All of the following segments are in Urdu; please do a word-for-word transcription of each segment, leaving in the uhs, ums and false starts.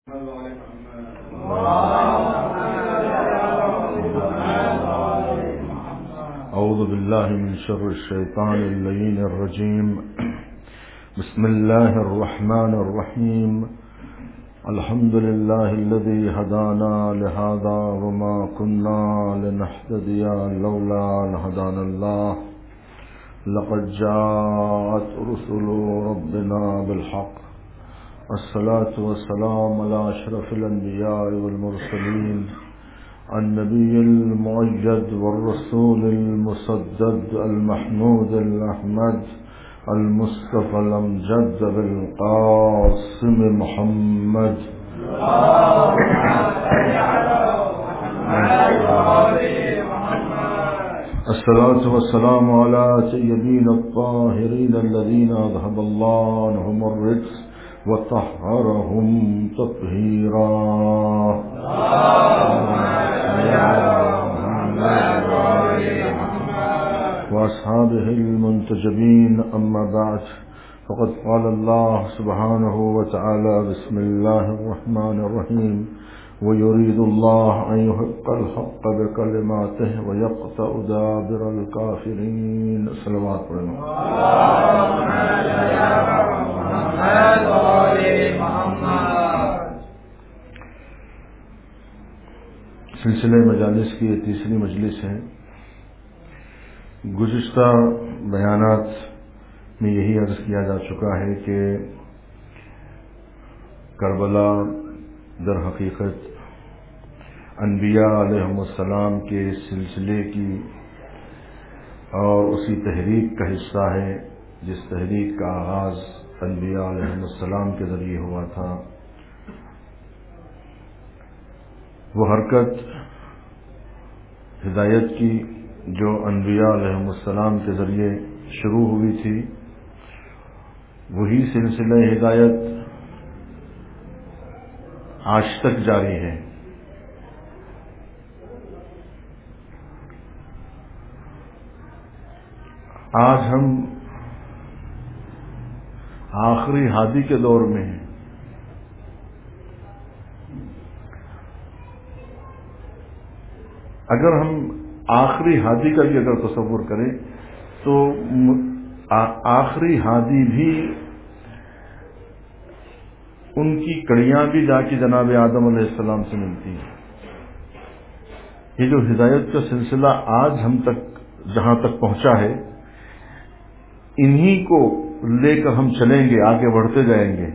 أعوذ بالله من شر الشيطان اللعين الرجيم. بسم الله الرحمن الرحيم. الحمد لله الذي هدانا لهذا وما كنا لنهتدي لولا أن هدانا الله. لقد جاءت رسل ربنا بالحق. الصلاة والسلام على أشرف الأنبياء والمرسلين، النبي المؤيد والرسول المسدد المحمود الأحمد المصطفى الأمجد بالقاسم محمد. الصلاة والسلام على سيدنا الطاهرين الذين أذهب الله عنهم الرجس وطهرهم تطهيرا. وأصحابه المنتجبين. أما بعد، فقد قال الله سبحانه وتعالى: بسم الله الرحمن الرحيم. ويريد الله أن يحق الحق بكلماته ويقطع دابر الكافرين. صلوات الله. سلسلہ مجالس کی یہ تیسری مجلس ہے. گزشتہ بیانات میں یہی عرض کیا جا چکا ہے کہ کربلا در حقیقت انبیاء علیہم السلام کے سلسلے کی اور اسی تحریک کا حصہ ہے جس تحریک کا آغاز انبیاء علیہم السلام کے ذریعے ہوا تھا. وہ حرکت ہدایت کی جو انبیاء علیہم السلام کے ذریعے شروع ہوئی تھی، وہی سلسلہ ہدایت آج تک جاری ہے. آج ہم آخری ہادی کے دور میں ہیں. اگر ہم آخری ہادی کا بھی اگر تصور کریں تو آخری ہادی بھی ان کی کڑیاں بھی جا کے جناب آدم علیہ السلام سے ملتی ہیں. یہ جو ہدایت کا سلسلہ آج ہم تک جہاں تک پہنچا ہے، انہی کو لے کر ہم چلیں گے، آگے بڑھتے جائیں گے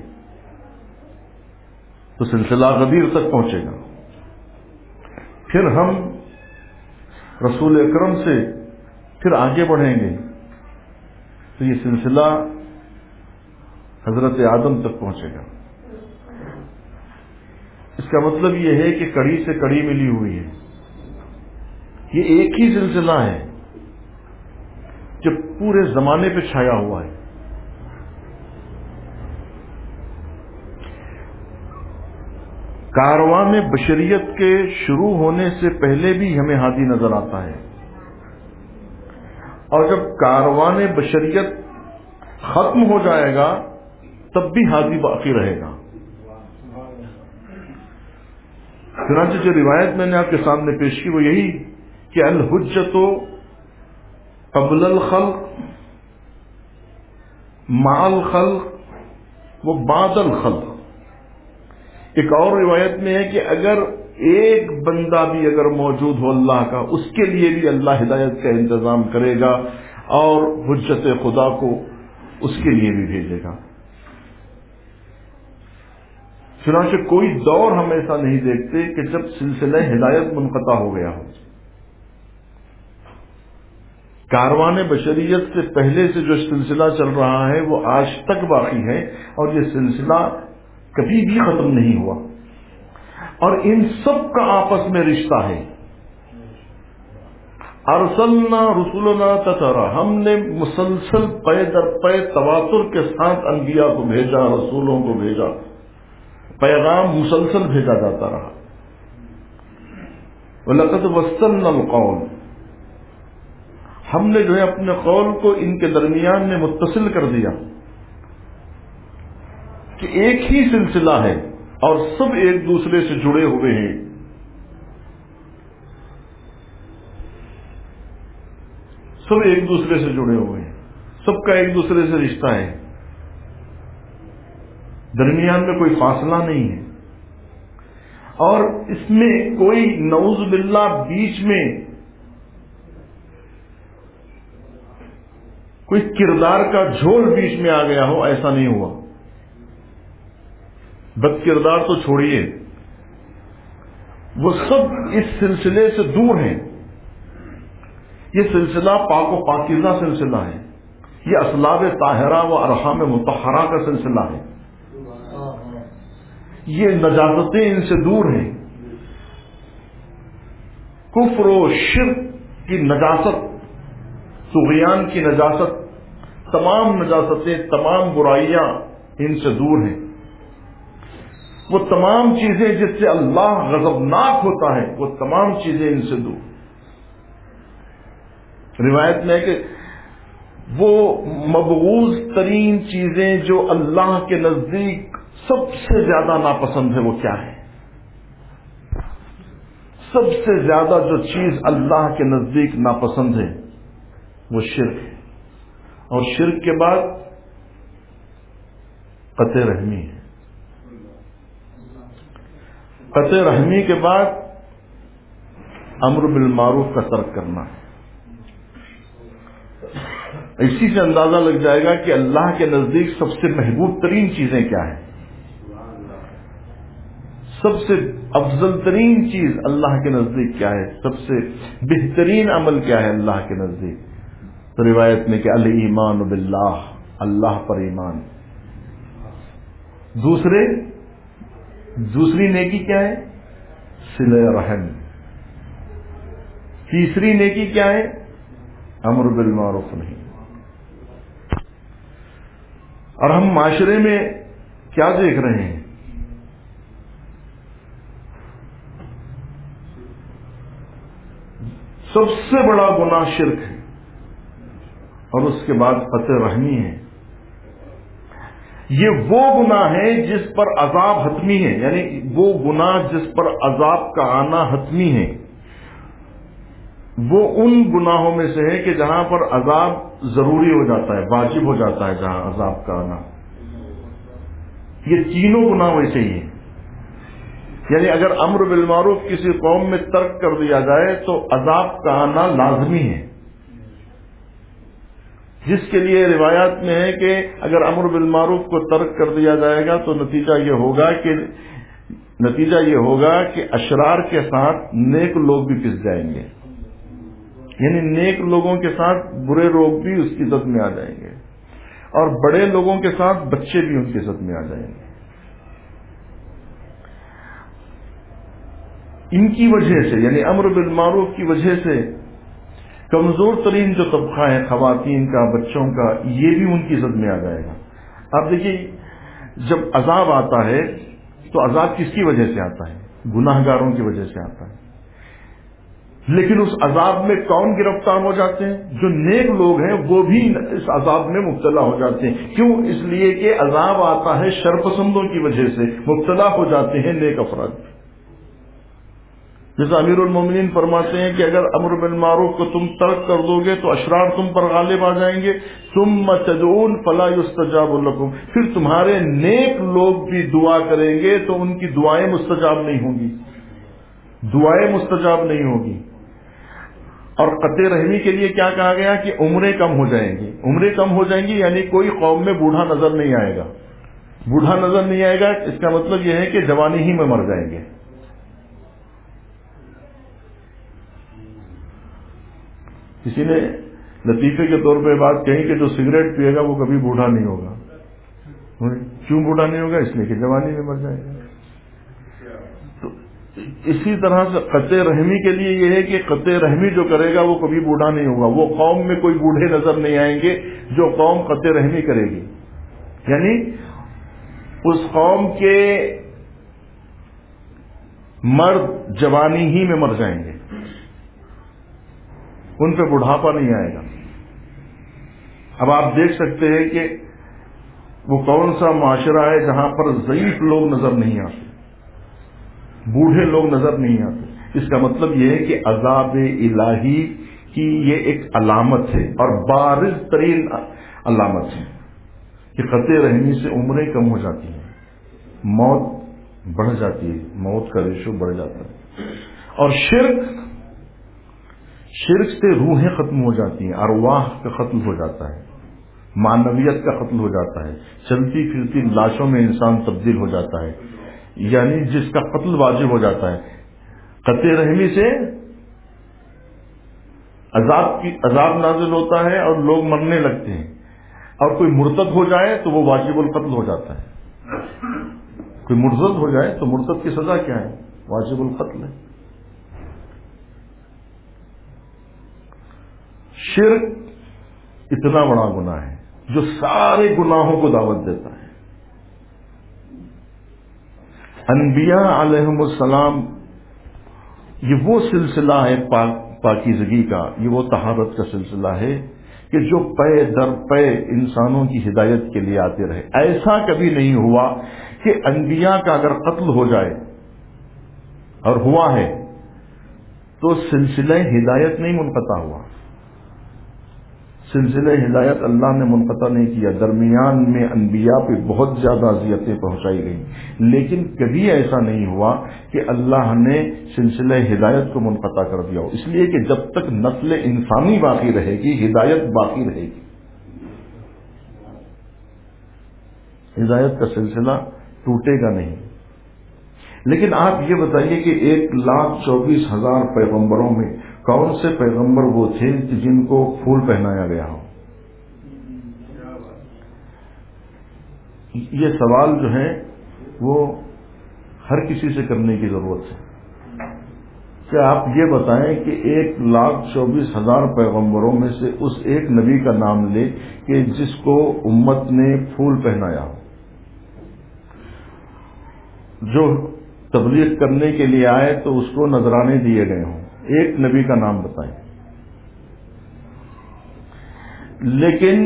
تو سلسلہ غدیر تک پہنچے گا. پھر ہم رسول اکرم سے پھر آگے بڑھیں گے تو یہ سلسلہ حضرت آدم تک پہنچے گا. اس کا مطلب یہ ہے کہ کڑی سے کڑی ملی ہوئی ہے. یہ ایک ہی سلسلہ ہے جو پورے زمانے پہ چھایا ہوا ہے. کارواں میں بشریت کے شروع ہونے سے پہلے بھی ہمیں ہادی نظر آتا ہے، اور جب کاروان بشریت ختم ہو جائے گا تب بھی ہادی باقی رہے گا. چنانچہ جو روایت میں نے آپ کے سامنے پیش کی وہ یہی کہ الحجت قبل الخلق مع الخلق و بعد الخلق. ایک اور روایت میں ہے کہ اگر ایک بندہ بھی اگر موجود ہو اللہ کا، اس کے لیے بھی اللہ ہدایت کا انتظام کرے گا اور حجت خدا کو اس کے لیے بھی بھیجے گا. چنانچہ کوئی دور ہم ایسا نہیں دیکھتے کہ جب سلسلہ ہدایت منقطع ہو گیا ہو. کاروان بشریت سے پہلے سے جو سلسلہ چل رہا ہے وہ آج تک باقی ہے، اور یہ سلسلہ کبھی بھی ختم نہیں ہوا، اور ان سب کا آپس میں رشتہ ہے. ارسلنا رسولنا تترا، ہم نے مسلسل پے در پے تواتر کے ساتھ انبیاء کو بھیجا، رسولوں کو بھیجا، پیغام مسلسل بھیجا جاتا رہا. وَلَقَدْ وَصَّلْنَا الْقَوْلَ، ہم نے جو ہے اپنے قول کو ان کے درمیان میں متصل کر دیا کہ ایک ہی سلسلہ ہے اور سب ایک دوسرے سے جڑے ہوئے ہیں. سب ایک دوسرے سے جڑے ہوئے ہیں, سب کا ایک دوسرے سے رشتہ ہے, درمیان میں کوئی فاصلہ نہیں ہے. اور اس میں کوئی نعوذ باللہ بیچ میں کوئی کردار کا جھول بیچ میں آ گیا ہو, ایسا نہیں ہوا. بد کردار تو چھوڑیے, وہ سب اس سلسلے سے دور ہیں. یہ سلسلہ پاک و پاکیزہ سلسلہ ہے, یہ اسلاب طاہرہ و ارحام مطہرہ کا سلسلہ ہے. یہ نجاستیں ان سے دور ہیں. کفر و شرک کی نجاست, طغیان کی نجاست, تمام نجاستیں, تمام برائیاں ان سے دور ہیں. وہ تمام چیزیں جس سے اللہ غضبناک ہوتا ہے, وہ تمام چیزیں ان سے دور. روایت میں ہے کہ وہ مبغوض ترین چیزیں جو اللہ کے نزدیک سب سے زیادہ ناپسند ہے وہ کیا ہے؟ سب سے زیادہ جو چیز اللہ کے نزدیک ناپسند ہے وہ شرک ہے. اور شرک کے بعد قطع رحمی ہے. قطع رحمی کے بعد امر بالمعروف کا ترک کرنا ہے. اسی سے اندازہ لگ جائے گا کہ اللہ کے نزدیک سب سے محبوب ترین چیزیں کیا ہیں, سب سے افضل ترین چیز اللہ کے نزدیک کیا ہے, سب سے بہترین عمل کیا ہے اللہ کے نزدیک. تو روایت میں کہ الایمان باللہ, اللہ پر ایمان. دوسرے دوسری نیکی کیا ہے؟ صلہ رحم. تیسری نیکی کیا ہے؟ امر بالمعروف نہیں. اور ہم معاشرے میں کیا دیکھ رہے ہیں؟ سب سے بڑا گناہ شرک ہے, اور اس کے بعد قطع رحمی ہے. یہ وہ گناہ ہے جس پر عذاب حتمی ہے, یعنی وہ گناہ جس پر عذاب کا آنا حتمی ہے. وہ ان گناہوں میں سے ہے کہ جہاں پر عذاب ضروری ہو جاتا ہے, واجب ہو جاتا ہے جہاں عذاب کا آنا. یہ تینوں گناہ ویسے ہی ہیں. یعنی اگر امر بالمعروف کسی قوم میں ترک کر دیا جائے تو عذاب کا آنا لازمی ہے, جس کے لیے روایات میں ہے کہ اگر امر بالمعروف کو ترک کر دیا جائے گا تو نتیجہ یہ ہوگا کہ نتیجہ یہ ہوگا کہ اشرار کے ساتھ نیک لوگ بھی پس جائیں گے. یعنی نیک لوگوں کے ساتھ برے لوگ بھی اس کی زد میں آ جائیں گے, اور بڑے لوگوں کے ساتھ بچے بھی ان کی زد میں آ جائیں گے. ان کی وجہ سے, یعنی امر بالمعروف کی وجہ سے کمزور ترین جو طبقہ ہے خواتین کا, بچوں کا, یہ بھی ان کی زد میں آ جائے گا. آپ دیکھیے, جب عذاب آتا ہے تو عذاب کس کی وجہ سے آتا ہے؟ گناہ گاروں کی وجہ سے آتا ہے. لیکن اس عذاب میں کون گرفتار ہو جاتے ہیں؟ جو نیک لوگ ہیں وہ بھی اس عذاب میں مبتلا ہو جاتے ہیں. کیوں؟ اس لیے کہ عذاب آتا ہے شرپسندوں کی وجہ سے, مبتلا ہو جاتے ہیں نیک افراد. جیسے امیر المومنین فرماتے ہیں کہ اگر امر بالمعروف کو تم ترک کر دو گے تو اشرار تم پر غالب آ جائیں گے. ثم تدعون فلا يستجاب لكم, پھر تمہارے نیک لوگ بھی دعا کریں گے تو ان کی دعائیں مستجاب نہیں ہوں گی, دعائیں مستجاب نہیں ہوگی. اور قطع رحمی کے لیے کیا کہا گیا کہ عمریں کم ہو جائیں گی. عمریں کم ہو جائیں گی یعنی کوئی قوم میں بوڑھا نظر نہیں آئے گا. بوڑھا نظر نہیں آئے گا اس کا مطلب یہ ہے کہ جوانی ہی میں مر جائیں گے. کسی نے لطیفے کے طور پہ بات کہی کہ جو سگریٹ پیے گا وہ کبھی بوڑھا نہیں ہوگا. کیوں بوڑھا نہیں ہوگا؟ اس لیے کہ جوانی میں مر جائے گا. تو اسی طرح سے قطع رحمی کے لیے یہ ہے کہ قطع رحمی جو کرے گا وہ کبھی بوڑھا نہیں ہوگا. وہ قوم میں کوئی بوڑھے نظر نہیں آئیں گے جو قوم قطع رحمی کرے گی. یعنی اس قوم کے مرد جوانی ہی میں مر جائیں گے, ان پہ بڑھاپا نہیں آئے گا. اب آپ دیکھ سکتے ہیں کہ وہ کون سا معاشرہ ہے جہاں پر ضعیف لوگ نظر نہیں آتے. بوڑھے لوگ نظر نہیں آتے. اس کا مطلب یہ ہے کہ عذاب الہی کی یہ ایک علامت ہے اور بارز ترین علامت ہے کہ قطع رحمی سے عمریں کم ہو جاتی ہیں, موت بڑھ جاتی ہے, موت کا ریشو بڑھ جاتا ہے. اور شرک شرک سے روحیں ختم ہو جاتی ہیں, ارواح کا قتل ہو جاتا ہے, معنویت کا قتل ہو جاتا ہے, چلتی پھرتی لاشوں میں انسان تبدیل ہو جاتا ہے, یعنی جس کا قتل واجب ہو جاتا ہے. قطع رحمی سے عذاب کی عذاب نازل ہوتا ہے اور لوگ مرنے لگتے ہیں, اور کوئی مرتد ہو جائے تو وہ واجب القتل ہو جاتا ہے. کوئی مرتد ہو جائے تو مرتد کی سزا کیا ہے؟ واجب القتل ہے. شرک اتنا بڑا گناہ ہے جو سارے گناہوں کو دعوت دیتا ہے. انبیاء علیہم السلام یہ وہ سلسلہ ہے پاک پاکیزگی کا, یہ وہ طہارت کا سلسلہ ہے کہ جو پے در پے انسانوں کی ہدایت کے لیے آتے رہے. ایسا کبھی نہیں ہوا کہ انبیاء کا اگر قتل ہو جائے, اور ہوا ہے تو سلسلہ ہدایت نہیں منقطع ہوا. سلسلہ ہدایت اللہ نے منقطع نہیں کیا. درمیان میں انبیاء پہ بہت زیادہ اذیتیں پہنچائی گئیں, لیکن کبھی ایسا نہیں ہوا کہ اللہ نے سلسلہ ہدایت کو منقطع کر دیا ہو. اس لیے کہ جب تک نسل انسانی باقی رہے گی ہدایت باقی رہے گی. ہدایت کا سلسلہ ٹوٹے گا نہیں. لیکن آپ یہ بتائیے کہ ایک لاکھ چوبیس ہزار پیغمبروں میں کون سے پیغمبر وہ تھے جن کو پھول پہنایا گیا ہو؟ یہ سوال جو ہے وہ ہر کسی سے کرنے کی ضرورت ہے کہ آپ یہ بتائیں کہ ایک لاکھ چوبیس ہزار پیغمبروں میں سے اس ایک نبی کا نام لے کہ جس کو امت نے پھول پہنایا ہو, جو تبلیغ کرنے کے لیے آئے تو اس کو نذرانے دیے گئے ہوں. ایک نبی کا نام بتائیں. لیکن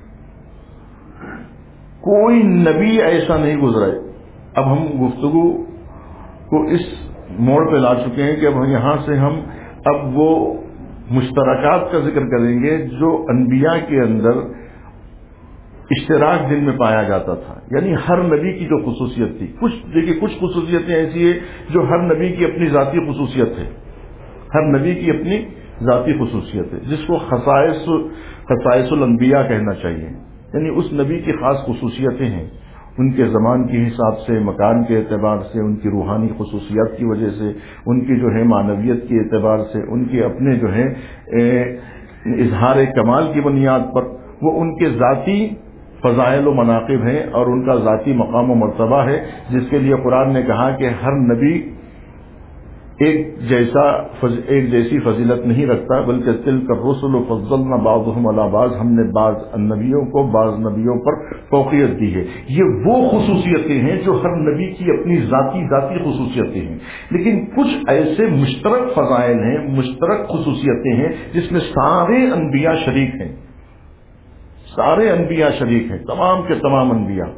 کوئی نبی ایسا نہیں گزرا. اب ہم گفتگو کو اس موڑ پہ لا چکے ہیں کہ اب یہاں سے ہم اب وہ مشترکات کا ذکر کریں گے جو انبیاء کے اندر اشتراک جن میں پایا جاتا تھا. یعنی ہر نبی کی جو خصوصیت تھی, کچھ دیکھیے کچھ خصوصیتیں ایسی ہیں جو ہر نبی کی اپنی ذاتی خصوصیت ہے. ہر نبی کی اپنی ذاتی خصوصیت ہے جس کو خصائص خصائص الانبیاء کہنا چاہیے. یعنی اس نبی کی خاص خصوصیتیں ہیں, ان کے زمان کے حساب سے, مکان کے اعتبار سے, ان کی روحانی خصوصیات کی وجہ سے, ان کی جو ہے معنویت کے اعتبار سے, ان کے اپنے جو ہے اظہار کمال کی بنیاد پر وہ ان کے ذاتی فضائل و مناقب ہیں اور ان کا ذاتی مقام و مرتبہ ہے, جس کے لیے قرآن نے کہا کہ ہر نبی ایک جیسا ایک جیسی فضیلت نہیں رکھتا, بلکہ تلک الرسل فضلنا بعضهم علی بعض, ہم نے بعض نبیوں کو بعض نبیوں پر فوقیت دی ہے. یہ وہ خصوصیتیں ہیں جو ہر نبی کی اپنی ذاتی ذاتی خصوصیتیں ہیں. لیکن کچھ ایسے مشترک فضائل ہیں, مشترک خصوصیتیں ہیں جس میں سارے انبیاء شریک ہیں. سارے انبیاء شریک ہیں, تمام کے تمام انبیاء.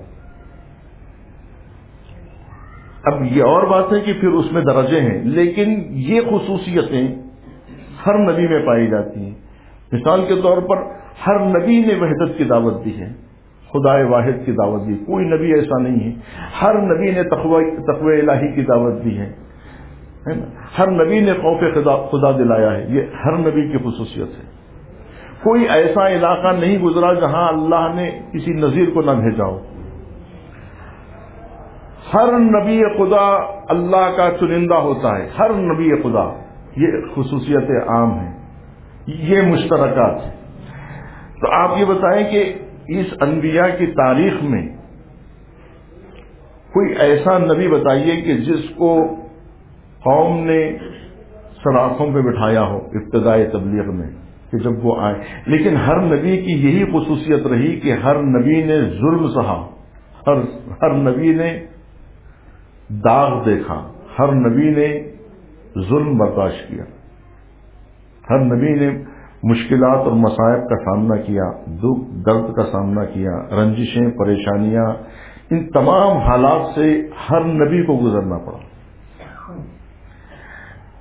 اب یہ اور بات ہے کہ پھر اس میں درجے ہیں, لیکن یہ خصوصیتیں ہر نبی میں پائی جاتی ہیں. مثال کے طور پر ہر نبی نے وحدت کی دعوت دی ہے, خدائے واحد کی دعوت دی. کوئی نبی ایسا نہیں ہے. ہر نبی نے تقوی تقوی الہی کی دعوت دی ہے. ہر نبی نے خوف خدا دلایا ہے. یہ ہر نبی کی خصوصیت ہے. کوئی ایسا علاقہ نہیں گزرا جہاں اللہ نے کسی نذیر کو نہ بھیجا ہو. ہر نبی خدا اللہ کا چنندہ ہوتا ہے. ہر نبی خدا, یہ خصوصیت عام ہے, یہ مشترکات ہیں. تو آپ یہ بتائیں کہ اس انبیاء کی تاریخ میں کوئی ایسا نبی بتائیے کہ جس کو قوم نے سراخوں پہ بٹھایا ہو ابتدائی تبلیغ میں کہ جب وہ آئے. لیکن ہر نبی کی یہی خصوصیت رہی کہ ہر نبی نے ظلم سہا, ہر ہر نبی نے داغ دیکھا, ہر نبی نے ظلم برداشت کیا, ہر نبی نے مشکلات اور مصائب کا سامنا کیا, دکھ درد کا سامنا کیا, رنجشیں پریشانیاں, ان تمام حالات سے ہر نبی کو گزرنا پڑا.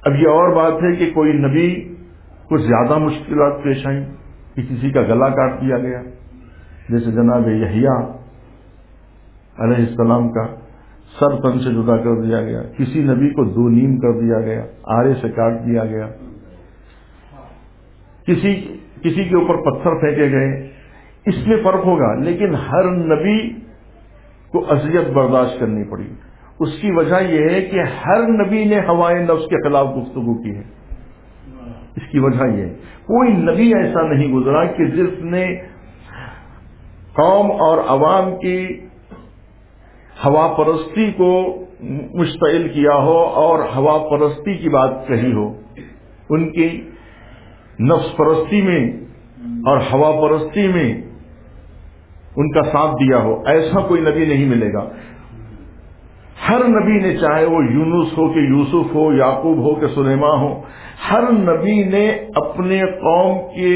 اب یہ اور بات ہے کہ کوئی نبی کو زیادہ مشکلات پیش آئیں کہ کسی کا گلا کاٹ دیا گیا، جیسے جناب یحییٰ علیہ السلام کا سر تن سے جدا کر دیا گیا، کسی نبی کو دو نیم کر دیا گیا، آرے سے کاٹ دیا گیا، کسی کسی کے اوپر پتھر پھینکے گئے. اس میں فرق ہوگا، لیکن ہر نبی کو اذیت برداشت کرنی پڑی. اس کی وجہ یہ ہے کہ ہر نبی نے ہوائے نفس کے خلاف گفتگو کی ہے. اس کی وجہ یہ ہے کوئی نبی ایسا نہیں گزرا کہ جس نے قوم اور عوام کی ہوا پرستی کو مشتعل کیا ہو اور ہوا پرستی کی بات کہی ہو، ان کی نفس پرستی میں اور ہوا پرستی میں ان کا ساتھ دیا ہو. ایسا کوئی نبی نہیں ملے گا. ہر نبی نے، چاہے وہ یونس ہو کہ یوسف ہو، یعقوب ہو کہ سلیمان ہو، ہر نبی نے اپنے قوم کے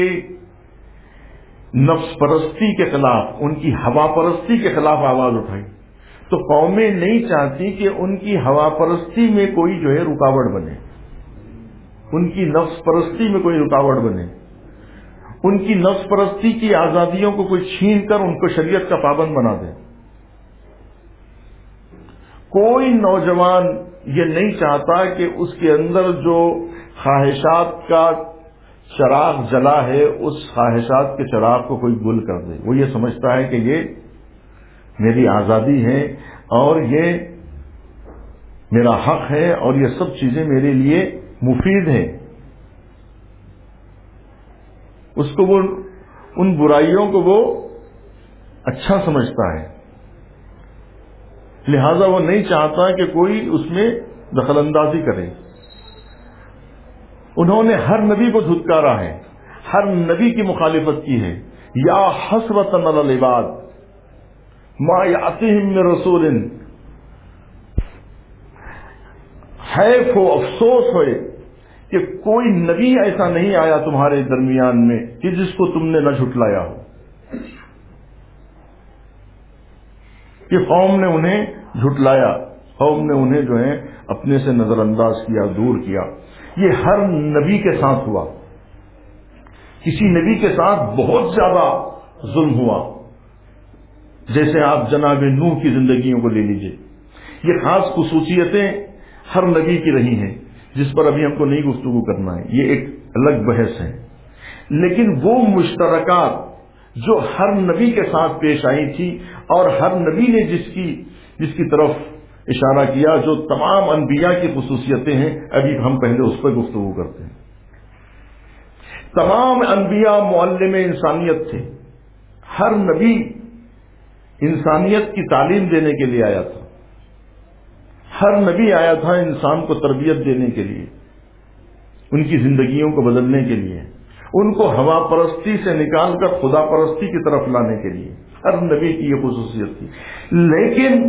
نفس پرستی کے خلاف، ان کی ہوا پرستی کے خلاف آواز اٹھائی. تو قومیں نہیں چاہتی کہ ان کی ہوا پرستی میں کوئی جو ہے رکاوٹ بنے، ان کی نفس پرستی میں کوئی رکاوٹ بنے، ان کی نفس پرستی کی آزادیوں کو کوئی چھین کر ان کو شریعت کا پابند بنا دے. کوئی نوجوان یہ نہیں چاہتا کہ اس کے اندر جو خواہشات کا چراغ جلا ہے اس خواہشات کے چراغ کو کوئی گل کر دے. وہ یہ سمجھتا ہے کہ یہ میری آزادی ہے اور یہ میرا حق ہے اور یہ سب چیزیں میرے لیے مفید ہیں. اس کو وہ ان برائیوں کو وہ اچھا سمجھتا ہے، لہذا وہ نہیں چاہتا کہ کوئی اس میں دخل اندازی کرے. انہوں نے ہر نبی کو دھتکارا ہے، ہر نبی کی مخالفت کی ہے. یا حسرۃ علی العباد ما یاتیہم من رسول، حیف ہو، افسوس ہوئے کہ کوئی نبی ایسا نہیں آیا تمہارے درمیان میں کہ جس کو تم نے نہ جھٹلایا ہو. کہ قوم نے انہیں جھٹلایا، قوم نے انہیں جو ہے اپنے سے نظر انداز کیا، دور کیا. یہ ہر نبی کے ساتھ ہوا. کسی نبی کے ساتھ بہت زیادہ ظلم ہوا، جیسے آپ جناب نوح کی زندگیوں کو لے لیجئے. یہ خاص خصوصیتیں ہر نبی کی رہی ہیں جس پر ابھی ہم کو نہیں گفتگو کرنا ہے، یہ ایک الگ بحث ہے. لیکن وہ مشترکات جو ہر نبی کے ساتھ پیش آئی تھی اور ہر نبی نے جس کی جس کی طرف اشارہ کیا، جو تمام انبیاء کی خصوصیتیں ہیں، ابھی ہم پہلے اس پر گفتگو کرتے ہیں. تمام انبیاء معلم انسانیت تھے. ہر نبی انسانیت کی تعلیم دینے کے لیے آیا تھا. ہر نبی آیا تھا انسان کو تربیت دینے کے لیے، ان کی زندگیوں کو بدلنے کے لیے، ان کو ہوا پرستی سے نکال کر خدا پرستی کی طرف لانے کے لیے. ہر نبی کی یہ خصوصیت تھی. لیکن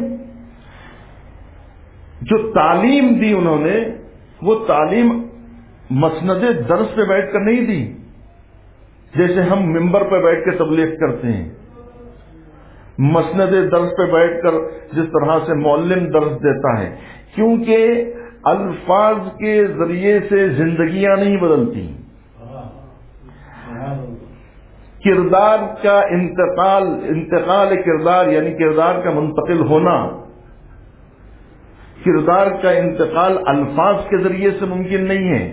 جو تعلیم دی انہوں نے، وہ تعلیم مسند درس پہ بیٹھ کر نہیں دی جیسے ہم ممبر پہ بیٹھ کے تبلیغ کرتے ہیں. مسند درس پہ بیٹھ کر جس طرح سے معلم درس دیتا ہے، کیونکہ الفاظ کے ذریعے سے زندگیاں نہیں بدلتی. کردار کا انتقال انتقال کردار یعنی کردار کا منتقل ہونا، کردار کا انتقال الفاظ کے ذریعے سے ممکن نہیں ہے،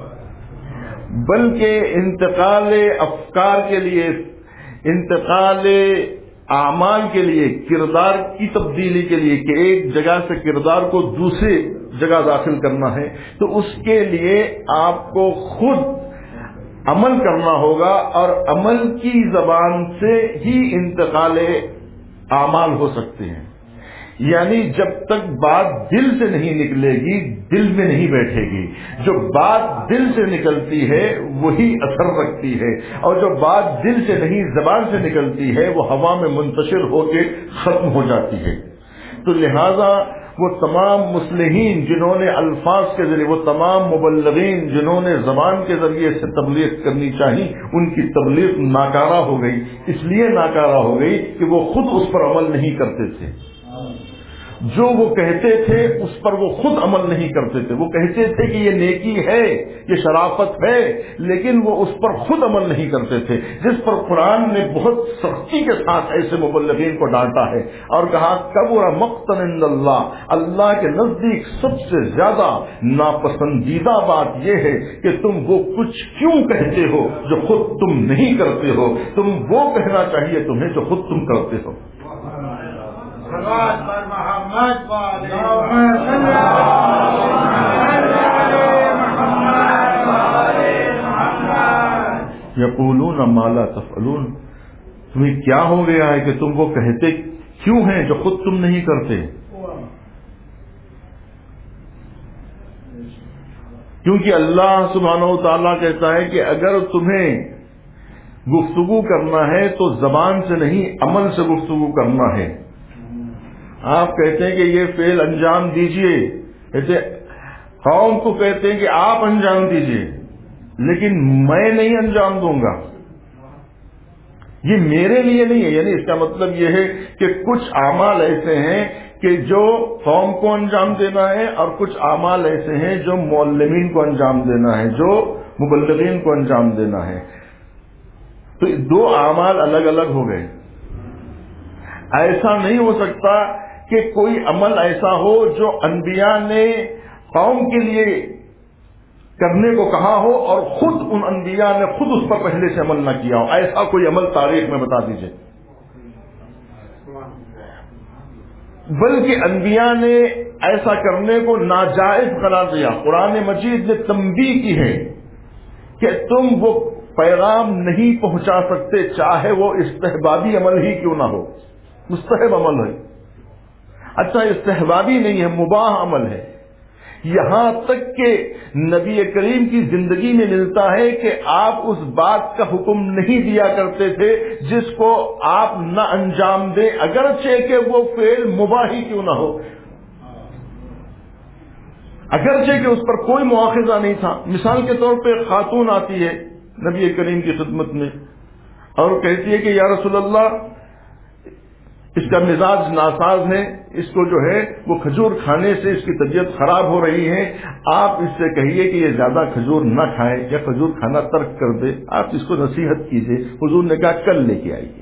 بلکہ انتقال افکار کے لیے، انتقال اعمال کے لیے، کردار کی تبدیلی کے لیے کہ ایک جگہ سے کردار کو دوسرے جگہ داخل کرنا ہے، تو اس کے لیے آپ کو خود عمل کرنا ہوگا اور عمل کی زبان سے ہی انتقال اعمال ہو سکتے ہیں. یعنی جب تک بات دل سے نہیں نکلے گی دل میں نہیں بیٹھے گی. جو بات دل سے نکلتی ہے وہی اثر رکھتی ہے، اور جو بات دل سے نہیں زبان سے نکلتی ہے وہ ہوا میں منتشر ہو کے ختم ہو جاتی ہے. تو لہذا وہ تمام مصلحین جنہوں نے الفاظ کے ذریعے، وہ تمام مبلغین جنہوں نے زبان کے ذریعے سے تبلیغ کرنی چاہی، ان کی تبلیغ ناکارہ ہو گئی. اس لیے ناکارہ ہو گئی کہ وہ خود اس پر عمل نہیں کرتے تھے. جو وہ کہتے تھے اس پر وہ خود عمل نہیں کرتے تھے. وہ کہتے تھے کہ یہ نیکی ہے، یہ شرافت ہے، لیکن وہ اس پر خود عمل نہیں کرتے تھے، جس پر قرآن نے بہت سختی کے ساتھ ایسے مبلغین کو ڈانٹا ہے اور کہا کبر مقتا عند اللہ، اللہ کے نزدیک سب سے زیادہ ناپسندیدہ بات یہ ہے کہ تم وہ کچھ کیوں کہتے ہو جو خود تم نہیں کرتے ہو. تم وہ کہنا چاہیے تمہیں جو خود تم کرتے ہو. یقولون ما لا تفعلون، تمہیں کیا ہو گیا ہے کہ تم وہ کہتے کیوں ہیں جو خود تم نہیں کرتے؟ کیونکہ اللہ سبحانہ و تعالیٰ کہتا ہے کہ اگر تمہیں گفتگو کرنا ہے تو زبان سے نہیں عمل سے گفتگو کرنا ہے. آپ کہتے ہیں کہ یہ فعل انجام دیجئے، کہتے قوم کو کہتے ہیں کہ آپ انجام دیجئے، لیکن میں نہیں انجام دوں گا، یہ میرے لیے نہیں ہے. یعنی اس کا مطلب یہ ہے کہ کچھ اعمال ایسے ہیں کہ جو قوم کو انجام دینا ہے اور کچھ اعمال ایسے ہیں جو معلمین کو انجام دینا ہے، جو مبلغین کو انجام دینا ہے. تو دو اعمال الگ الگ ہو گئے. ایسا نہیں ہو سکتا کہ کوئی عمل ایسا ہو جو انبیاء نے قوم کے لیے کرنے کو کہا ہو اور خود ان انبیاء نے خود اس پر پہلے سے عمل نہ کیا ہو. ایسا کوئی عمل تاریخ میں بتا دیجئے. بلکہ انبیاء نے ایسا کرنے کو ناجائز قرار دیا. قرآن مجید نے تنبیہ کی ہے کہ تم وہ پیغام نہیں پہنچا سکتے چاہے وہ استحبابی عمل ہی کیوں نہ ہو. مستحب عمل ہے، اچھا استحبابی نہیں ہے، مباح عمل ہے. یہاں تک کہ نبی کریم کی زندگی میں ملتا ہے کہ آپ اس بات کا حکم نہیں دیا کرتے تھے جس کو آپ نہ انجام دیں اگرچہ کہ وہ فعل مباح ہی کیوں نہ ہو، اگرچہ کہ اس پر کوئی مواخذہ نہیں تھا. مثال کے طور پہ خاتون آتی ہے نبی کریم کی خدمت میں اور کہتی ہے کہ یا رسول اللہ اس کا مزاج ناساز ہے، اس کو جو ہے وہ کھجور کھانے سے اس کی طبیعت خراب ہو رہی ہے، آپ اس سے کہیے کہ یہ زیادہ کھجور نہ کھائے یا کھجور کھانا ترک کر دے، آپ اس کو نصیحت کیجیے. حضور نے کہا کل لے کے آئیے.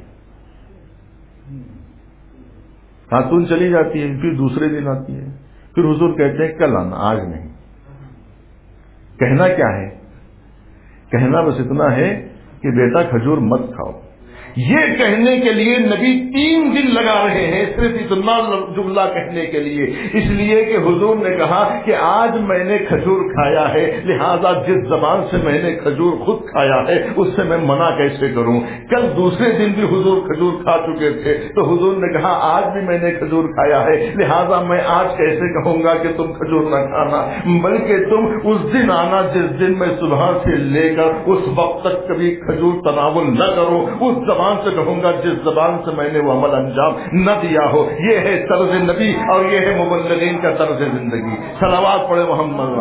خاتون چلی جاتی ہے، پھر دوسرے دن آتی ہے، پھر حضور کہتے ہیں کل آنا، آج نہیں. کہنا کیا ہے؟ کہنا بس اتنا ہے کہ بیٹا کھجور مت کھاؤ. یہ کہنے کے لیے نبی تین دن لگا رہے ہیں صرف اتنا جملہ کہنے کے لیے، اس لیے کہ حضور نے کہا کہ آج میں نے کھجور کھایا ہے، لہذا جس زبان سے میں نے کھجور خود کھایا ہے اس سے میں منع کیسے کروں. کل دوسرے دن بھی حضور کھجور کھا چکے تھے تو حضور نے کہا آج بھی میں نے کھجور کھایا ہے، لہذا میں آج کیسے کہوں گا کہ تم کھجور نہ کھانا، بلکہ تم اس دن آنا جس دن میں صبح سے لے کر اس وقت تک کبھی کھجور تناول نہ کرو، اس زبان سے کہوں گا جس زبان سے میں نے وہ عمل انجام نہ دیا ہو. یہ ہے طرز نبی اور یہ ہے مبلغین کا طرز زندگی. صلوات پڑھے محمد.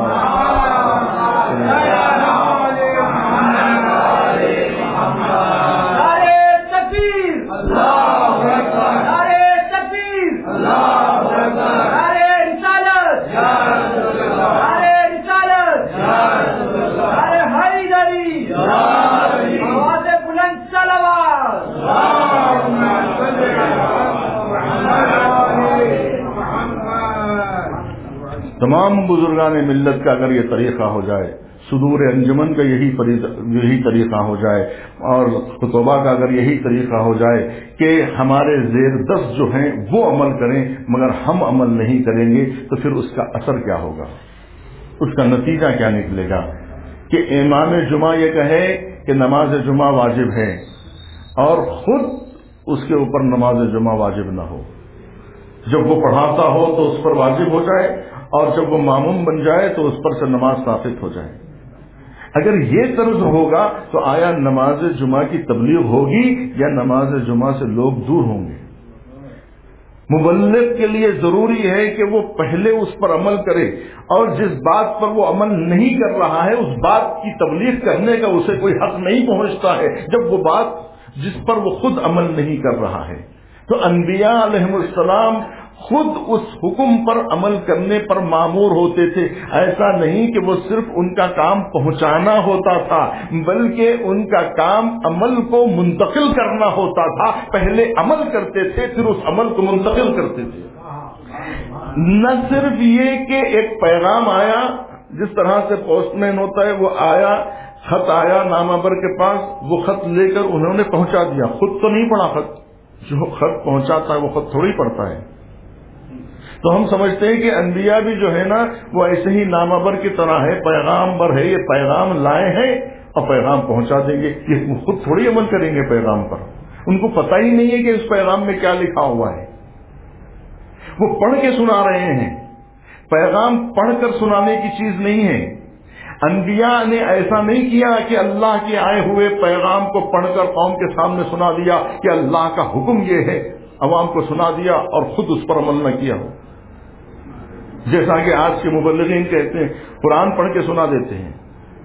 تمام بزرگان ملت کا اگر یہ طریقہ ہو جائے، صدور انجمن کا یہی یہی طریقہ ہو جائے اور خطبہ کا اگر یہی طریقہ ہو جائے کہ ہمارے زیر دست جو ہیں وہ عمل کریں مگر ہم عمل نہیں کریں گے، تو پھر اس کا اثر کیا ہوگا، اس کا نتیجہ کیا نکلے گا؟ کہ امام جمعہ یہ کہے کہ نماز جمعہ واجب ہے اور خود اس کے اوپر نماز جمعہ واجب نہ ہو. جب وہ پڑھاتا ہو تو اس پر واجب ہو جائے اور جب وہ ماموم بن جائے تو اس پر سے نماز ثابت ہو جائے. اگر یہ طرز ہوگا تو آیا نماز جمعہ کی تبلیغ ہوگی یا نماز جمعہ سے لوگ دور ہوں گے؟ مبلغ کے لیے ضروری ہے کہ وہ پہلے اس پر عمل کرے اور جس بات پر وہ عمل نہیں کر رہا ہے اس بات کی تبلیغ کرنے کا اسے کوئی حق نہیں پہنچتا ہے جب وہ بات جس پر وہ خود عمل نہیں کر رہا ہے. تو انبیاء علیہ السلام خود اس حکم پر عمل کرنے پر مامور ہوتے تھے. ایسا نہیں کہ وہ صرف ان کا کام پہنچانا ہوتا تھا، بلکہ ان کا کام عمل کو منتقل کرنا ہوتا تھا. پہلے عمل کرتے تھے، پھر اس عمل کو منتقل کرتے تھے. نہ صرف یہ کہ ایک پیغام آیا، جس طرح سے پوسٹ مین ہوتا ہے، وہ آیا، خط آیا نامہ بر کے پاس، وہ خط لے کر انہوں نے پہنچا دیا. خود تو نہیں پڑھا خط، جو خط پہنچاتا ہے وہ خط تھوڑی پڑھتا ہے. تو ہم سمجھتے ہیں کہ انبیاء بھی جو ہے نا وہ ایسے ہی نامہ بر کی طرح ہے، پیغام بر ہے، یہ پیغام لائے ہیں اور پیغام پہنچا دیں گے. یہ خود تھوڑی عمل کریں گے پیغام پر. ان کو پتہ ہی نہیں ہے کہ اس پیغام میں کیا لکھا ہوا ہے. وہ پڑھ کے سنا رہے ہیں. پیغام پڑھ کر سنانے کی چیز نہیں ہے. انبیاء نے ایسا نہیں کیا کہ اللہ کے آئے ہوئے پیغام کو پڑھ کر قوم کے سامنے سنا دیا کہ اللہ کا حکم یہ ہے، عوام کو سنا دیا اور خود اس پر عمل نہ کیا ہو. جیسا کہ آج کے مبلغین کہتے ہیں قرآن پڑھ کے سنا دیتے ہیں،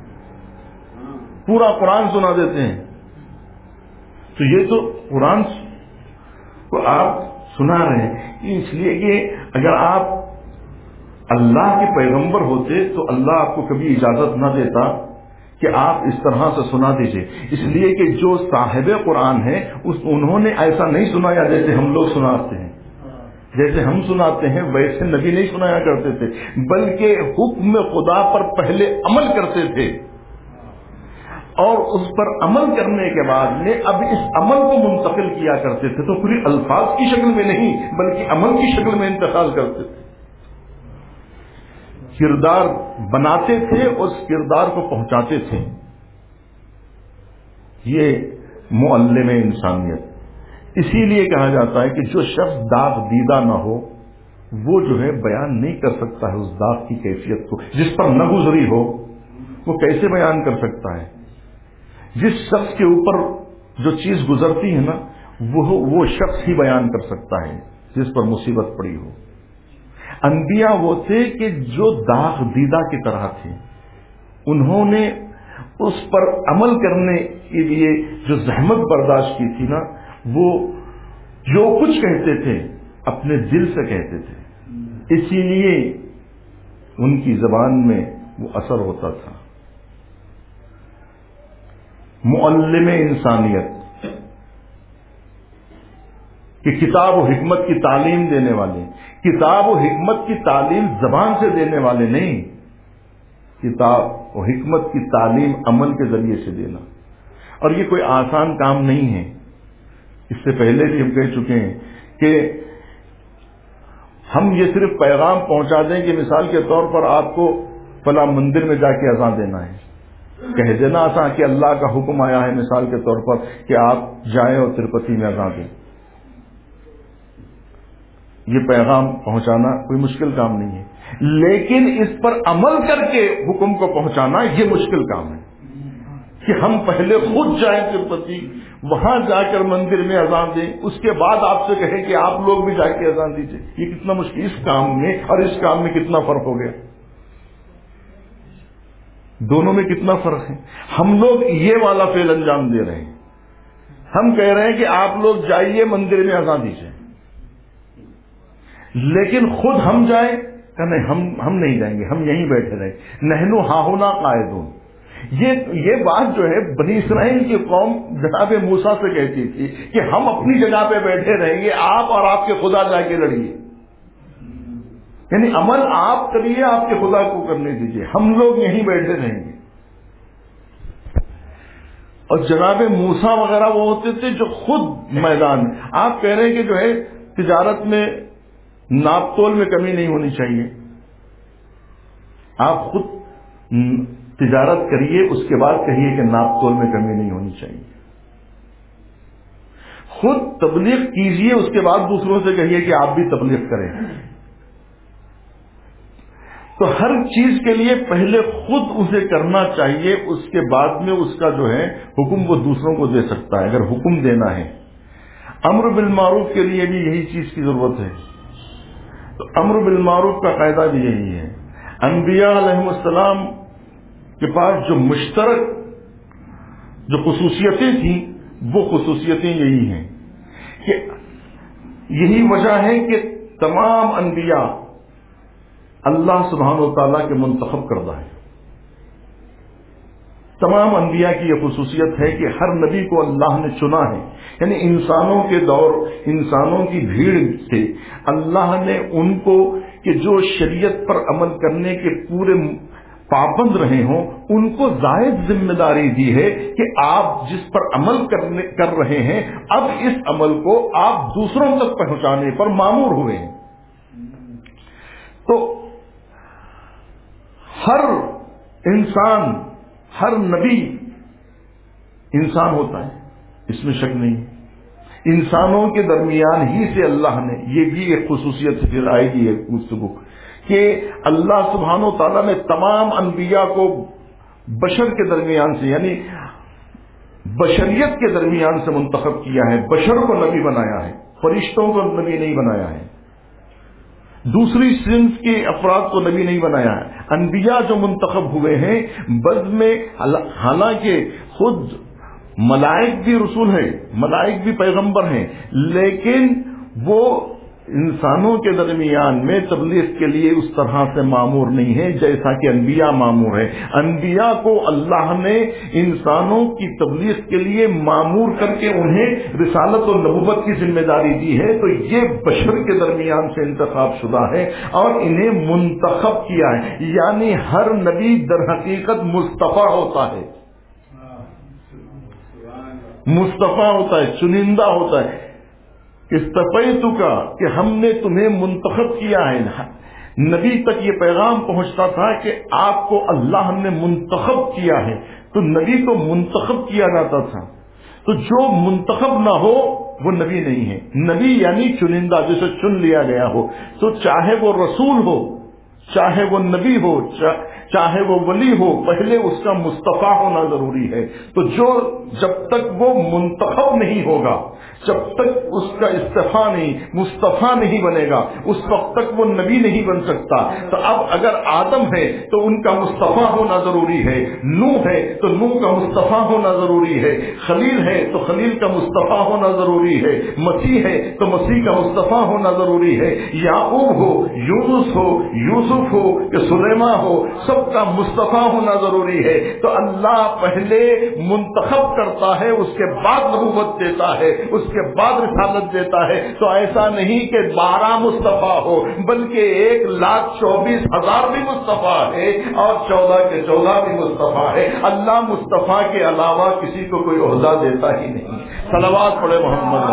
پورا قرآن سنا دیتے ہیں. تو یہ تو قرآن کو آپ سنا رہے ہیں اس لیے کہ اگر آپ اللہ کے پیغمبر ہوتے تو اللہ آپ کو کبھی اجازت نہ دیتا کہ آپ اس طرح سے سنا دیجئے. اس لیے کہ جو صاحب قرآن ہے اس انہوں نے ایسا نہیں سنایا جیسے ہم لوگ سناتے ہیں. جیسے ہم سناتے ہیں ویسے نبی نہیں سنایا کرتے تھے، بلکہ حکم خدا پر پہلے عمل کرتے تھے اور اس پر عمل کرنے کے بعد میں اب اس عمل کو منتقل کیا کرتے تھے. تو پوری الفاظ کی شکل میں نہیں بلکہ عمل کی شکل میں انتقال کرتے تھے. کردار بناتے تھے، اس کردار کو پہنچاتے تھے. یہ معلم انسانیت. اسی لیے کہا جاتا ہے کہ جو شخص داغ دیدہ نہ ہو وہ جو ہے بیان نہیں کر سکتا ہے اس داغ کی کیفیت کو. جس پر نہ گزری ہو وہ کیسے بیان کر سکتا ہے؟ جس شخص کے اوپر جو چیز گزرتی ہے نا وہ وہ شخص ہی بیان کر سکتا ہے جس پر مصیبت پڑی ہو. انبیاء وہ تھے کہ جو داغ دیدہ کی طرح تھے. انہوں نے اس پر عمل کرنے کے لیے جو زحمت برداشت کی تھی نا، وہ جو کچھ کہتے تھے اپنے دل سے کہتے تھے. اسی لیے ان کی زبان میں وہ اثر ہوتا تھا. معلم انسانیت کہ کتاب و حکمت کی تعلیم دینے والے. کتاب و حکمت کی تعلیم زبان سے دینے والے نہیں، کتاب و حکمت کی تعلیم عمل کے ذریعے سے دینا. اور یہ کوئی آسان کام نہیں ہے. اس سے پہلے بھی ہم کہہ چکے ہیں کہ ہم یہ صرف پیغام پہنچا دیں کہ مثال کے طور پر آپ کو فلاں مندر میں جا کے اذان دینا ہے، کہہ دینا آسان کہ اللہ کا حکم آیا ہے مثال کے طور پر کہ آپ جائیں اور تروپتی میں اذان دیں. یہ پیغام پہنچانا کوئی مشکل کام نہیں ہے، لیکن اس پر عمل کر کے حکم کو پہنچانا یہ مشکل کام ہے. کہ ہم پہلے خود جائیں تروپتی، وہاں جا کر مندر میں اذان دیں، اس کے بعد آپ سے کہیں کہ آپ لوگ بھی جا کے اذان دیجیے. یہ کتنا مشکل. اس کام میں اور اس کام میں کتنا فرق ہو گیا، دونوں میں کتنا فرق ہے. ہم لوگ یہ والا فعل انجام دے رہے ہیں، ہم کہہ رہے ہیں کہ آپ لوگ جائیے مندر میں اذان دیجیے، لیکن خود ہم جائیں کہ نہیں، ہم ہم نہیں جائیں گے، ہم یہیں بیٹھے رہیں. نحنو ہاہنا قاعدون. یہ یہ بات جو ہے بنی اسرائیل کی قوم جناب موسیٰ سے کہتی تھی کہ ہم اپنی جگہ پہ بیٹھے رہیں گے، آپ اور آپ کے خدا جا کے لڑیے. یعنی عمل آپ کریے، آپ کے خدا کو کرنے دیجیے، ہم لوگ یہیں بیٹھے رہیں گے. اور جناب موسیٰ وغیرہ وہ ہوتے تھے جو خود میدان میں. آپ کہہ رہے ہیں کہ جو ہے تجارت میں ناپ تول میں کمی نہیں ہونی چاہیے، آپ خود تجارت کریے، اس کے بعد کہیے کہ ناپ تول میں کمی نہیں ہونی چاہیے. خود تبلیغ کیجئے، اس کے بعد دوسروں سے کہیے کہ آپ بھی تبلیغ کریں. تو ہر چیز کے لیے پہلے خود اسے کرنا چاہیے، اس کے بعد میں اس کا جو ہے حکم وہ دوسروں کو دے سکتا ہے اگر حکم دینا ہے. امر بالمعروف کے لیے بھی یہی چیز کی ضرورت ہے. تو امر بالمعروف کا قاعدہ بھی یہی ہے. انبیاء علیہ السلام کے پاس جو مشترک جو خصوصیتیں تھیں وہ خصوصیتیں یہی ہیں کہ یہی وجہ ہے کہ تمام انبیاء اللہ سبحانہ و تعالیٰ کے منتخب کردہ ہیں. تمام انبیاء کی یہ خصوصیت ہے کہ ہر نبی کو اللہ نے چنا ہے. یعنی انسانوں کے دور، انسانوں کی بھیڑ سے اللہ نے ان کو کہ جو شریعت پر عمل کرنے کے پورے پابند رہے ہوں، ان کو زائد ذمہ داری دی ہے کہ آپ جس پر عمل کرنے کر رہے ہیں، اب اس عمل کو آپ دوسروں تک پہنچانے پر مامور ہوئے ہیں. تو ہر انسان، ہر نبی انسان ہوتا ہے، اس میں شک نہیں. انسانوں کے درمیان ہی سے اللہ نے، یہ بھی ایک خصوصیت پھر آئے گی ایک گفتگو، کہ اللہ سبحانہ و تعالیٰ نے تمام انبیاء کو بشر کے درمیان سے، یعنی بشریت کے درمیان سے منتخب کیا ہے. بشر کو نبی بنایا ہے، فرشتوں کو نبی نہیں بنایا ہے، دوسری صنف کے افراد کو نبی نہیں بنایا ہے. انبیاء جو منتخب ہوئے ہیں بعد میں، حالانکہ خود ملائک بھی رسول ہیں، ملائک بھی پیغمبر ہیں، لیکن وہ انسانوں کے درمیان میں تبلیغ کے لیے اس طرح سے مامور نہیں ہے جیسا کہ انبیاء مامور ہے. انبیاء کو اللہ نے انسانوں کی تبلیغ کے لیے مامور کر کے انہیں رسالت و نبوت کی ذمہ داری دی ہے. تو یہ بشر کے درمیان سے انتخاب شدہ ہے اور انہیں منتخب کیا ہے. یعنی ہر نبی در حقیقت مصطفیٰ ہوتا ہے، مصطفیٰ ہوتا ہے، چنندہ ہوتا ہے. استفیتک کا کہ ہم نے تمہیں منتخب کیا ہے. نبی تک یہ پیغام پہنچتا تھا کہ آپ کو اللہ نے منتخب کیا ہے، تو نبی کو منتخب کیا جاتا تھا. تو جو منتخب نہ ہو وہ نبی نہیں ہے. نبی یعنی چنندہ، جسے چن لیا گیا ہو. تو چاہے وہ رسول ہو، چاہے وہ نبی ہو، چاہے وہ ولی ہو، پہلے اس کا مصطفیٰ ہونا ضروری ہے. تو جو جب تک وہ منتخب نہیں ہوگا، جب تک اس کا استفاء نہیں، مصطفیٰ نہیں بنے گا، اس وقت تک وہ نبی نہیں بن سکتا. تو اب اگر آدم ہے تو ان کا مصطفیٰ ہونا ضروری ہے، نوح ہے تو نوح کا مصطفیٰ ہونا ضروری ہے، خلیل ہے تو خلیل کا مصطفیٰ ہونا ضروری ہے، مسیح ہے تو مسیح کا مصطفیٰ ہونا ضروری ہے. یعقوب ہو، یونس ہو، یوسف ہو کہ سلیمان ہو، سب کا مصطفیٰ ہونا ضروری ہے. تو اللہ پہلے منتخب کرتا ہے، اس کے بعد نبوت دیتا ہے، اس کے بعد رسالت دیتا ہے. تو ایسا نہیں کہ بارہ مصطفیٰ ہو، بلکہ ایک لاکھ چوبیس ہزار بھی مصطفیٰ ہے اور چودہ کے چودہ بھی مصطفیٰ ہے. اللہ مصطفیٰ کے علاوہ کسی کو کوئی عہدہ دیتا ہی نہیں. صلوات پڑھے محمد.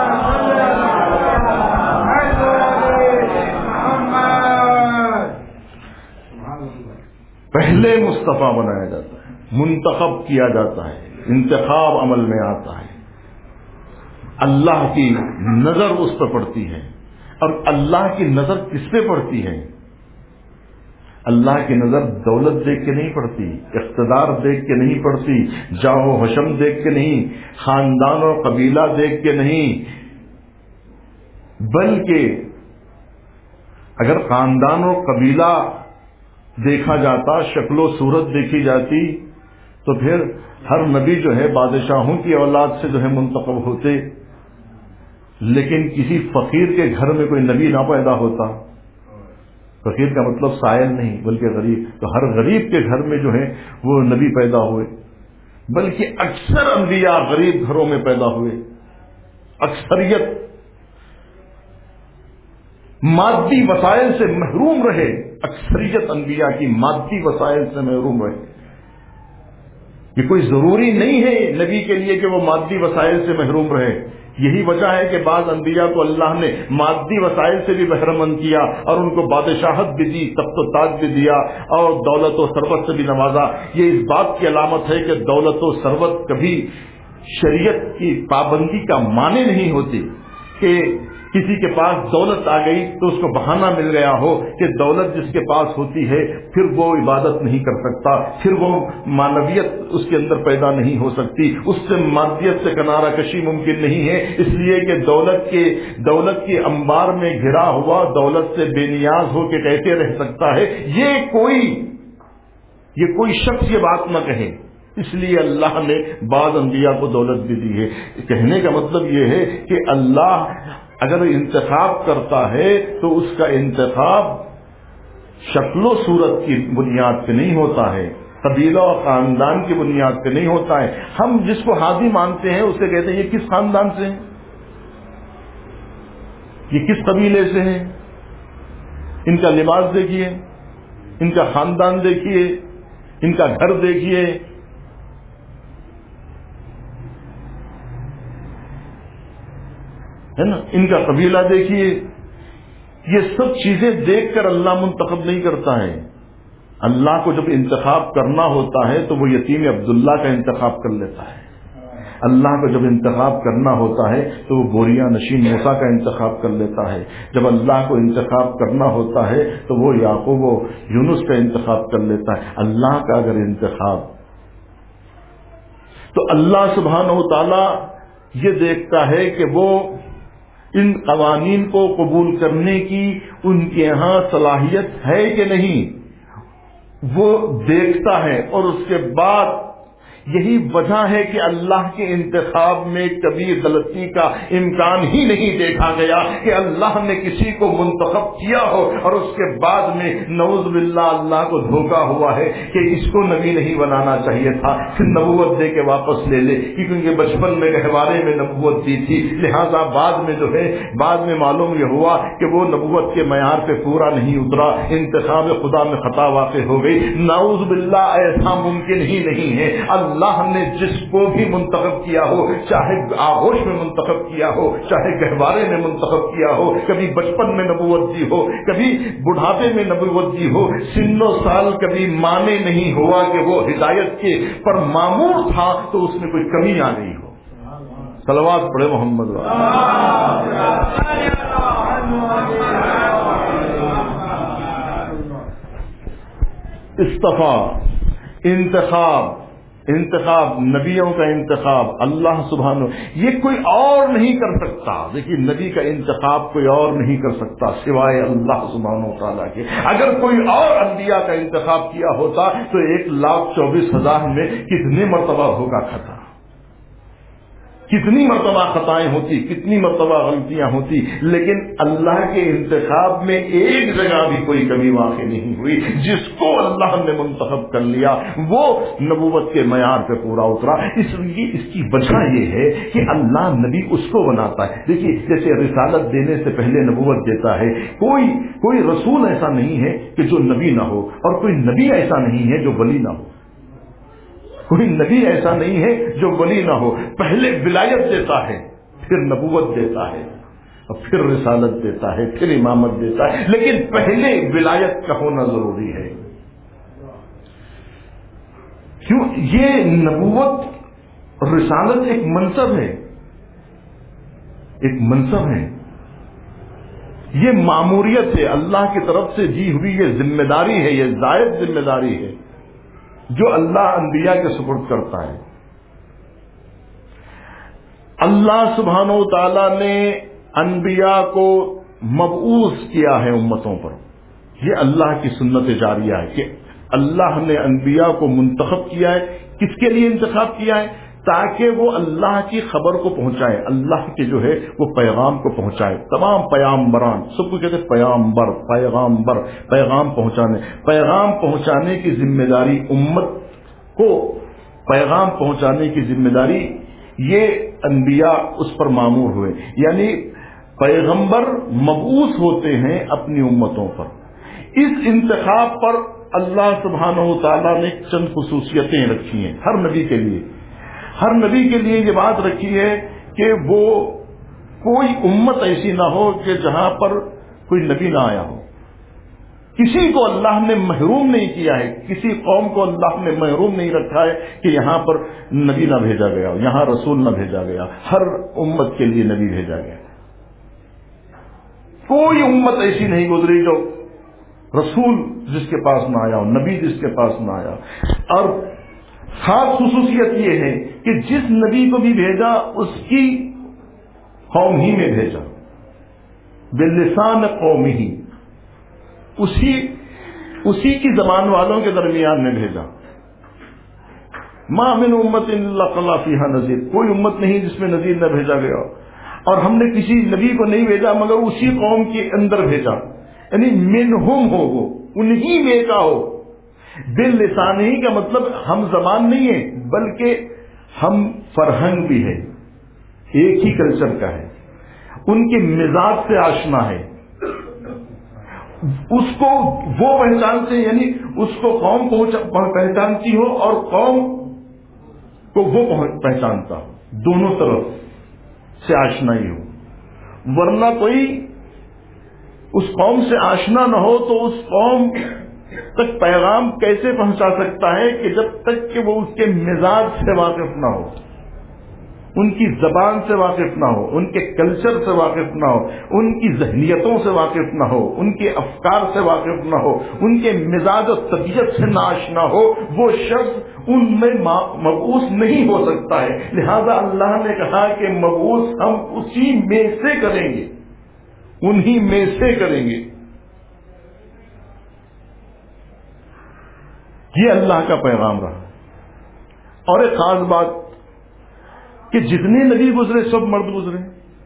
پہلے مصطفیٰ بنایا جاتا ہے، منتخب کیا جاتا ہے، انتخاب عمل میں آتا ہے. اللہ کی نظر اس پر پڑتی ہے. اور اللہ کی نظر کس پہ پڑتی ہے؟ اللہ کی نظر دولت دیکھ کے نہیں پڑتی، اقتدار دیکھ کے نہیں پڑتی، جاہ و حشم دیکھ کے نہیں، خاندان و قبیلہ دیکھ کے نہیں، بلکہ اگر خاندان و قبیلہ دیکھا جاتا، شکل و صورت دیکھی جاتی، تو پھر ہر نبی جو ہے بادشاہوں کی اولاد سے جو ہے منتخب ہوتے. لیکن کسی فقیر کے گھر میں کوئی نبی نہ پیدا ہوتا. فقیر کا مطلب سائل نہیں بلکہ غریب. تو ہر غریب کے گھر میں جو ہے وہ نبی پیدا ہوئے. بلکہ اکثر انبیاء غریب گھروں میں پیدا ہوئے. اکثریت مادی وسائل سے محروم رہے. اکثریت انبیاء کی مادی وسائل سے محروم رہے. یہ کوئی ضروری نہیں ہے نبی کے لیے کہ وہ مادی وسائل سے محروم رہے. یہی وجہ ہے کہ بعض انبیاء کو اللہ نے مادی وسائل سے بھی بہرمند کیا اور ان کو بادشاہت بھی دی، تخت و تاج بھی دیا اور دولت و ثروت سے بھی نوازا. یہ اس بات کی علامت ہے کہ دولت و ثروت کبھی شریعت کی پابندی کا معنی نہیں ہوتی کہ کسی کے پاس دولت آ گئی تو اس کو بہانہ مل گیا ہو کہ دولت جس کے پاس ہوتی ہے پھر وہ عبادت نہیں کر سکتا، پھر وہ معنویت اس کے اندر پیدا نہیں ہو سکتی، اس سے مادیت سے کنارہ کشی ممکن نہیں ہے. اس لیے کہ دولت کے دولت کے انبار میں گھرا ہوا دولت سے بے نیاز ہو کے کیسے رہ سکتا ہے. یہ کوئی یہ کوئی شخص یہ بات نہ کہے. اس لیے اللہ نے بعض انبیاء کو دولت بھی دی ہے. کہنے کا مطلب یہ ہے کہ اللہ اگر انتخاب کرتا ہے تو اس کا انتخاب شکل و صورت کی بنیاد پہ نہیں ہوتا ہے، قبیلہ اور خاندان کی بنیاد پہ نہیں ہوتا ہے. ہم جس کو ہادی مانتے ہیں اسے کہتے ہیں یہ کس خاندان سے ہیں، یہ کس قبیلے سے ہیں، ان کا لباس دیکھیے، ان کا خاندان دیکھیے، ان کا گھر دیکھیے، ہے نا، ان کا قبیلہ دیکھیے. یہ سب چیزیں دیکھ کر اللہ منتخب نہیں کرتا ہے. اللہ کو جب انتخاب کرنا ہوتا ہے تو وہ یتیم عبداللہ کا انتخاب کر لیتا ہے. اللہ کو جب انتخاب کرنا ہوتا ہے تو وہ بوریا نشین موسیٰ کا انتخاب کر لیتا ہے. جب اللہ کو انتخاب کرنا ہوتا ہے تو وہ یعقوب و یونس کا انتخاب کر لیتا ہے. اللہ کا اگر انتخاب، تو اللہ سبحانہ و تعالی یہ دیکھتا ہے کہ وہ ان قوانین کو قبول کرنے کی ان کے یہاں صلاحیت ہے کہ نہیں، وہ دیکھتا ہے. اور اس کے بعد یہی وجہ ہے کہ اللہ کے انتخاب میں کبھی غلطی کا امکان ہی نہیں دیکھا گیا کہ اللہ نے کسی کو منتخب کیا ہو اور اس کے بعد میں نعوذ باللہ اللہ کو دھوکا ہوا ہے کہ اس کو نبی نہیں بنانا چاہیے تھا، پھر نبوت دے کے واپس لے لے، کیونکہ بچپن میں گہوارے میں نبوت دی تھی، لہذا بعد میں جو ہے بعد میں معلوم یہ ہوا کہ وہ نبوت کے معیار پہ پورا نہیں اترا، انتخاب خدا میں خطا واقع ہو گئی. نعوذ باللہ ایسا ممکن ہی نہیں ہے. اللہ نے جس کو بھی منتخب کیا ہو، چاہے آغوش میں منتخب کیا ہو، چاہے گہوارے میں منتخب کیا ہو، کبھی بچپن میں نبوت دی ہو، کبھی بڑھاپے میں نبوت دی ہو، سن و سال کبھی مانے نہیں ہوا کہ وہ ہدایت کے پر مامور تھا تو اس میں کوئی کمی آ رہی ہو. صلوات پڑھے محمد. استفا، انتخاب، انتخاب، نبیوں کا انتخاب اللہ سبحانہ یہ کوئی اور نہیں کر سکتا. دیکھیے نبی کا انتخاب کوئی اور نہیں کر سکتا سوائے اللہ سبحانہ وتعالیٰ کے. اگر کوئی اور انبیاء کا انتخاب کیا ہوتا تو ایک لاکھ چوبیس ہزار میں کتنی مرتبہ ہوگا خطا، کتنی مرتبہ خطائیں ہوتی، کتنی مرتبہ غلطیاں ہوتی. لیکن اللہ کے انتخاب میں ایک جگہ بھی کوئی کمی واقع نہیں ہوئی. جس کو اللہ نے منتخب کر لیا وہ نبوت کے معیار پہ پورا اترا. اس لیے اس کی وجہ یہ ہے کہ اللہ نبی اس کو بناتا ہے. دیکھیے جیسے رسالت دینے سے پہلے نبوت دیتا ہے، کوئی کوئی رسول ایسا نہیں ہے کہ جو نبی نہ ہو، اور کوئی نبی ایسا نہیں ہے جو ولی نہ ہو. کوئی نبی ایسا نہیں ہے جو ولی نہ ہو. پہلے ولایت دیتا ہے، پھر نبوت دیتا ہے، اور پھر رسالت دیتا ہے، پھر امامت دیتا ہے. لیکن پہلے ولایت کا ہونا ضروری ہے. کیوں؟ یہ نبوت اور رسالت ایک منصب ہے، ایک منصب ہے، یہ ماموریت ہے، اللہ کی طرف سے دی ہوئی یہ ذمہ داری ہے، یہ زائد ذمہ داری ہے جو اللہ انبیاء کے سپرد کرتا ہے. اللہ سبحانہ و تعالی نے انبیاء کو مبعوث کیا ہے امتوں پر. یہ اللہ کی سنت جاریہ ہے کہ اللہ نے انبیاء کو منتخب کیا ہے. کس کے لیے انتخاب کیا ہے؟ تاکہ وہ اللہ کی خبر کو پہنچائے، اللہ کے جو ہے وہ پیغام کو پہنچائے. تمام پیامبران، سب کو کہتے ہیں پیامبر، پیغامبر، پیغام پہنچانے. پیغام پہنچانے کی ذمہ داری امت کو، پیغام پہنچانے کی ذمہ داری یہ انبیاء اس پر مامور ہوئے. یعنی پیغمبر مبعوث ہوتے ہیں اپنی امتوں پر. اس انتخاب پر اللہ سبحانہ و تعالیٰ نے چند خصوصیتیں رکھی ہیں ہر نبی کے لیے. ہر نبی کے لیے یہ بات رکھی ہے کہ وہ کوئی امت ایسی نہ ہو کہ جہاں پر کوئی نبی نہ آیا ہو. کسی کو اللہ نے محروم نہیں کیا ہے، کسی قوم کو اللہ نے محروم نہیں رکھا ہے کہ یہاں پر نبی نہ بھیجا گیا، یہاں رسول نہ بھیجا گیا. ہر امت کے لیے نبی بھیجا گیا. کوئی امت ایسی نہیں گزری جو رسول جس کے پاس نہ آیا ہو، نبی جس کے پاس نہ آیا. اور خاص خصوصیت یہ ہے کہ جس نبی کو بھی بھیجا اس کی قوم ہی میں بھیجا، باللسان قوم ہی، اسی اسی کی زبان والوں کے درمیان میں بھیجا. ما من امت الا خلا فیہا نذیر، کوئی امت نہیں جس میں نذیر نہ بھیجا گیا. اور ہم نے کسی نبی کو نہیں بھیجا مگر اسی قوم کے اندر بھیجا، یعنی منہم ہو، وہ انہی میں کا ہو۔ باللسان ہی کا مطلب ہم زبان نہیں ہے بلکہ ہم فرہنگ بھی ہے، ایک ہی کلچر کا ہے، ان کے مزاج سے آشنا ہے، اس کو وہ پہچانتے، یعنی اس کو قوم پہچانتی ہو اور قوم کو وہ پہچانتا ہو، دونوں طرف سے آشنائی ہو۔ ورنہ کوئی اس قوم سے آشنا نہ ہو تو اس قوم تک پیغام کیسے پہنچا سکتا ہے کہ جب تک کہ وہ اس کے مزاج سے واقف نہ ہو، ان کی زبان سے واقف نہ ہو، ان کے کلچر سے واقف نہ ہو، ان کی ذہنیتوں سے واقف نہ ہو، ان کے افکار سے واقف نہ ہو، ان کے مزاج و طبیعت سے نہ آشنا ہو، وہ شخص ان میں مبعوث نہیں ہو سکتا ہے۔ لہذا اللہ نے کہا کہ مبعوث ہم اسی میں سے کریں گے، انہی میں سے کریں گے۔ یہ اللہ کا پیغام رہا۔ اور ایک خاص بات کہ جتنے نبی گزرے سب مرد گزرے،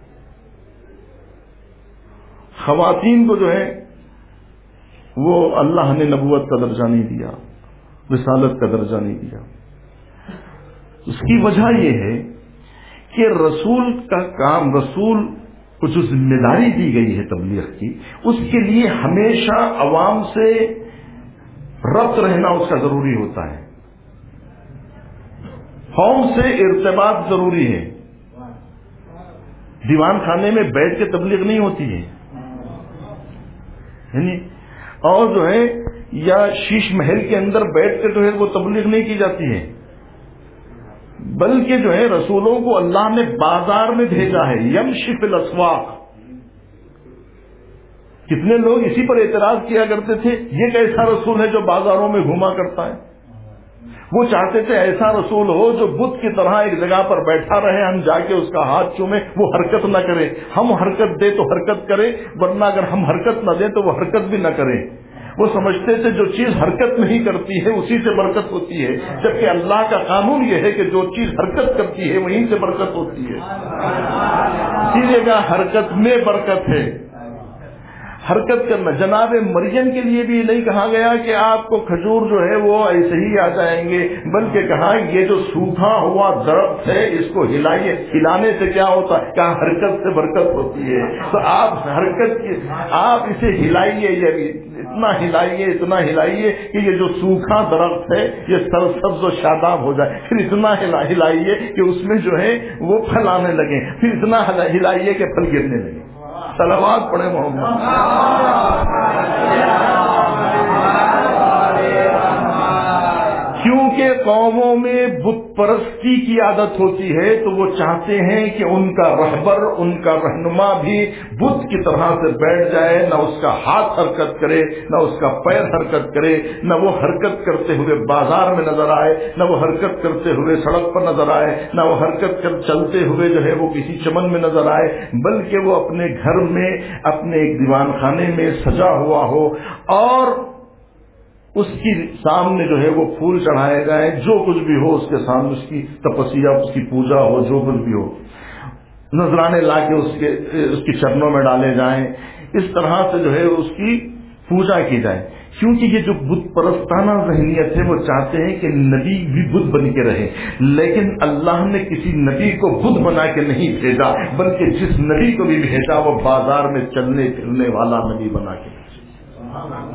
خواتین کو جو ہے وہ اللہ نے نبوت کا درجہ نہیں دیا، رسالت کا درجہ نہیں دیا۔ اس کی وجہ یہ ہے کہ رسول کا کام، رسول کو جو ذمہ داری دی گئی ہے تبلیغ کی، اس کے لیے ہمیشہ عوام سے ربط رہنا اس کا ضروری ہوتا ہے، قوم سے ارتباط ضروری ہے۔ دیوان خانے میں بیٹھ کے تبلیغ نہیں ہوتی ہے، یعنی اور جو ہے یا شیش محل کے اندر بیٹھ کے جو ہے وہ تبلیغ نہیں کی جاتی ہے، بلکہ جو ہے رسولوں کو اللہ نے بازار میں بھیجا ہے، یمشی فی الاسواق۔ کتنے لوگ اسی پر اعتراض کیا کرتے تھے، یہ کیسا رسول ہے جو بازاروں میں گھوما کرتا ہے؟ وہ چاہتے تھے ایسا رسول ہو جو بت کی طرح ایک جگہ پر بیٹھا رہے، ہم جا کے اس کا ہاتھ چومیں، وہ حرکت نہ کرے، ہم حرکت دے تو حرکت کرے، ورنہ اگر ہم حرکت نہ دیں تو وہ حرکت بھی نہ کرے۔ وہ سمجھتے تھے جو چیز حرکت نہیں کرتی ہے اسی سے برکت ہوتی ہے، جبکہ اللہ کا قانون یہ ہے کہ جو چیز حرکت کرتی ہے وہیں سے برکت ہوتی ہے۔ اسی لیے کہا حرکت میں برکت ہے، حرکت کرنا۔ جناب مریم کے لیے بھی نہیں کہا گیا کہ آپ کو کھجور جو ہے وہ ایسے ہی آ جائیں گے، بلکہ کہا یہ جو سوکھا ہوا درخت ہے اس کو ہلائیے، ہلانے سے کیا ہوتا ہے؟ کہا حرکت سے برکت ہوتی ہے۔ تو آپ حرکت کی، آپ اسے ہلائیے، اتنا ہلائیے اتنا ہلائیے کہ یہ جو سوکھا درخت ہے یہ سرسبز و شاداب ہو جائے، پھر اتنا ہلائیے کہ اس میں جو ہے وہ پھل آنے لگے، پھر اتنا ہلائیے کہ پھل گرنے لگے۔ صلوات پڑھے محمد۔ کیونکہ قوموں میں بت پرستی کی عادت ہوتی ہے تو وہ چاہتے ہیں کہ ان کا رہبر، ان کا رہنما بھی بت کی طرح سے بیٹھ جائے، نہ اس کا ہاتھ حرکت کرے، نہ اس کا پیر حرکت کرے، نہ وہ حرکت کرتے ہوئے بازار میں نظر آئے، نہ وہ حرکت کرتے ہوئے سڑک پر نظر آئے، نہ وہ حرکت کر چلتے ہوئے جو ہے وہ کسی چمن میں نظر آئے، بلکہ وہ اپنے گھر میں، اپنے ایک دیوان خانے میں سجا ہوا ہو اور اس کی سامنے جو ہے وہ پھول چڑھائے جائیں، جو کچھ بھی ہو اس کے سامنے اس کی تپسیا، اس کی پوجا ہو، جو کچھ بھی ہو، نذرانے لا کے اس کے اس کی چرنوں میں ڈالے جائیں، اس طرح سے جو ہے اس کی پوجا کی جائے۔ کیونکہ یہ جو بت پرستانہ ذہنیت ہے وہ چاہتے ہیں کہ نبی بھی بت بن کے رہے، لیکن اللہ نے کسی نبی کو بت بنا کے نہیں بھیجا، بلکہ جس نبی کو بھی بھیجا وہ بازار میں چلنے پھرنے والا نبی بنا کے بھیجا۔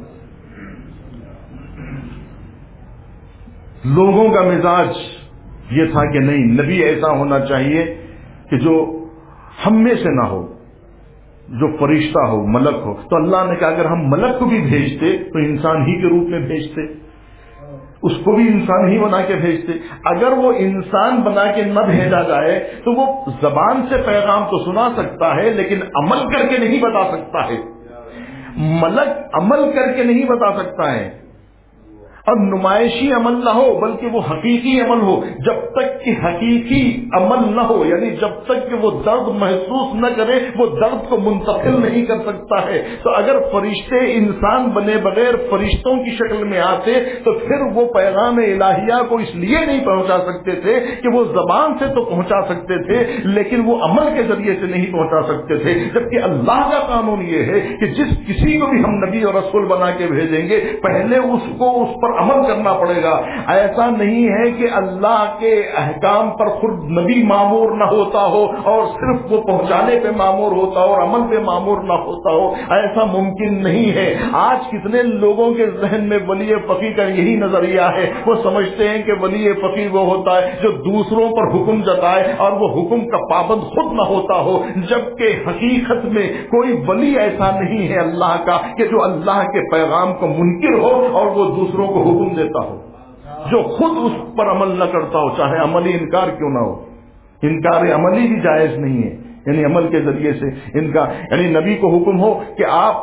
لوگوں کا مزاج یہ تھا کہ نہیں، نبی ایسا ہونا چاہیے کہ جو ہم میں سے نہ ہو، جو فرشتہ ہو، ملک ہو۔ تو اللہ نے کہا اگر ہم ملک کو بھی بھیجتے تو انسان ہی کے روپ میں بھیجتے، اس کو بھی انسان ہی بنا کے بھیجتے۔ اگر وہ انسان بنا کے نہ بھیجا جائے تو وہ زبان سے پیغام تو سنا سکتا ہے لیکن عمل کر کے نہیں بتا سکتا ہے۔ ملک عمل کر کے نہیں بتا سکتا ہے۔ اور نمائشی عمل نہ ہو بلکہ وہ حقیقی عمل ہو. جب تک کہ حقیقی عمل نہ ہو یعنی جب تک کہ وہ درد محسوس نہ کرے وہ درد کو منتقل نہیں کر سکتا ہے. تو اگر فرشتے انسان بنے بغیر فرشتوں کی شکل میں آتے تو پھر وہ پیغام الہیہ کو اس لیے نہیں پہنچا سکتے تھے کہ وہ زبان سے تو پہنچا سکتے تھے لیکن وہ عمل کے ذریعے سے نہیں پہنچا سکتے تھے. جبکہ اللہ کا قانون یہ ہے کہ جس کسی کو بھی ہم نبی اور رسول بنا کے بھیجیں گے پہلے اس کو اس پر عمل کرنا پڑے گا. ایسا نہیں ہے کہ اللہ کے احکام پر خود نبی مامور نہ ہوتا ہو اور صرف وہ پہنچانے پہ مامور ہوتا ہو اور عمل پہ مامور نہ ہوتا ہو. ایسا ممکن نہیں ہے. آج کتنے لوگوں کے ذہن میں ولی فقیہ کا یہی نظریہ ہے. وہ سمجھتے ہیں کہ ولی فقیہ وہ ہوتا ہے جو دوسروں پر حکم جتائے اور وہ حکم کا پابند خود نہ ہوتا ہو. جبکہ حقیقت میں کوئی ولی ایسا نہیں ہے اللہ کا کہ جو اللہ کے پیغام کو منکر ہو اور وہ دوسروں کو حکم دیتا ہو, جو خود اس پر عمل نہ کرتا ہو چاہے عملی انکار کیوں نہ ہو. انکار عملی بھی جائز نہیں ہے یعنی عمل کے ذریعے سے انکار یعنی نبی کو حکم ہو کہ آپ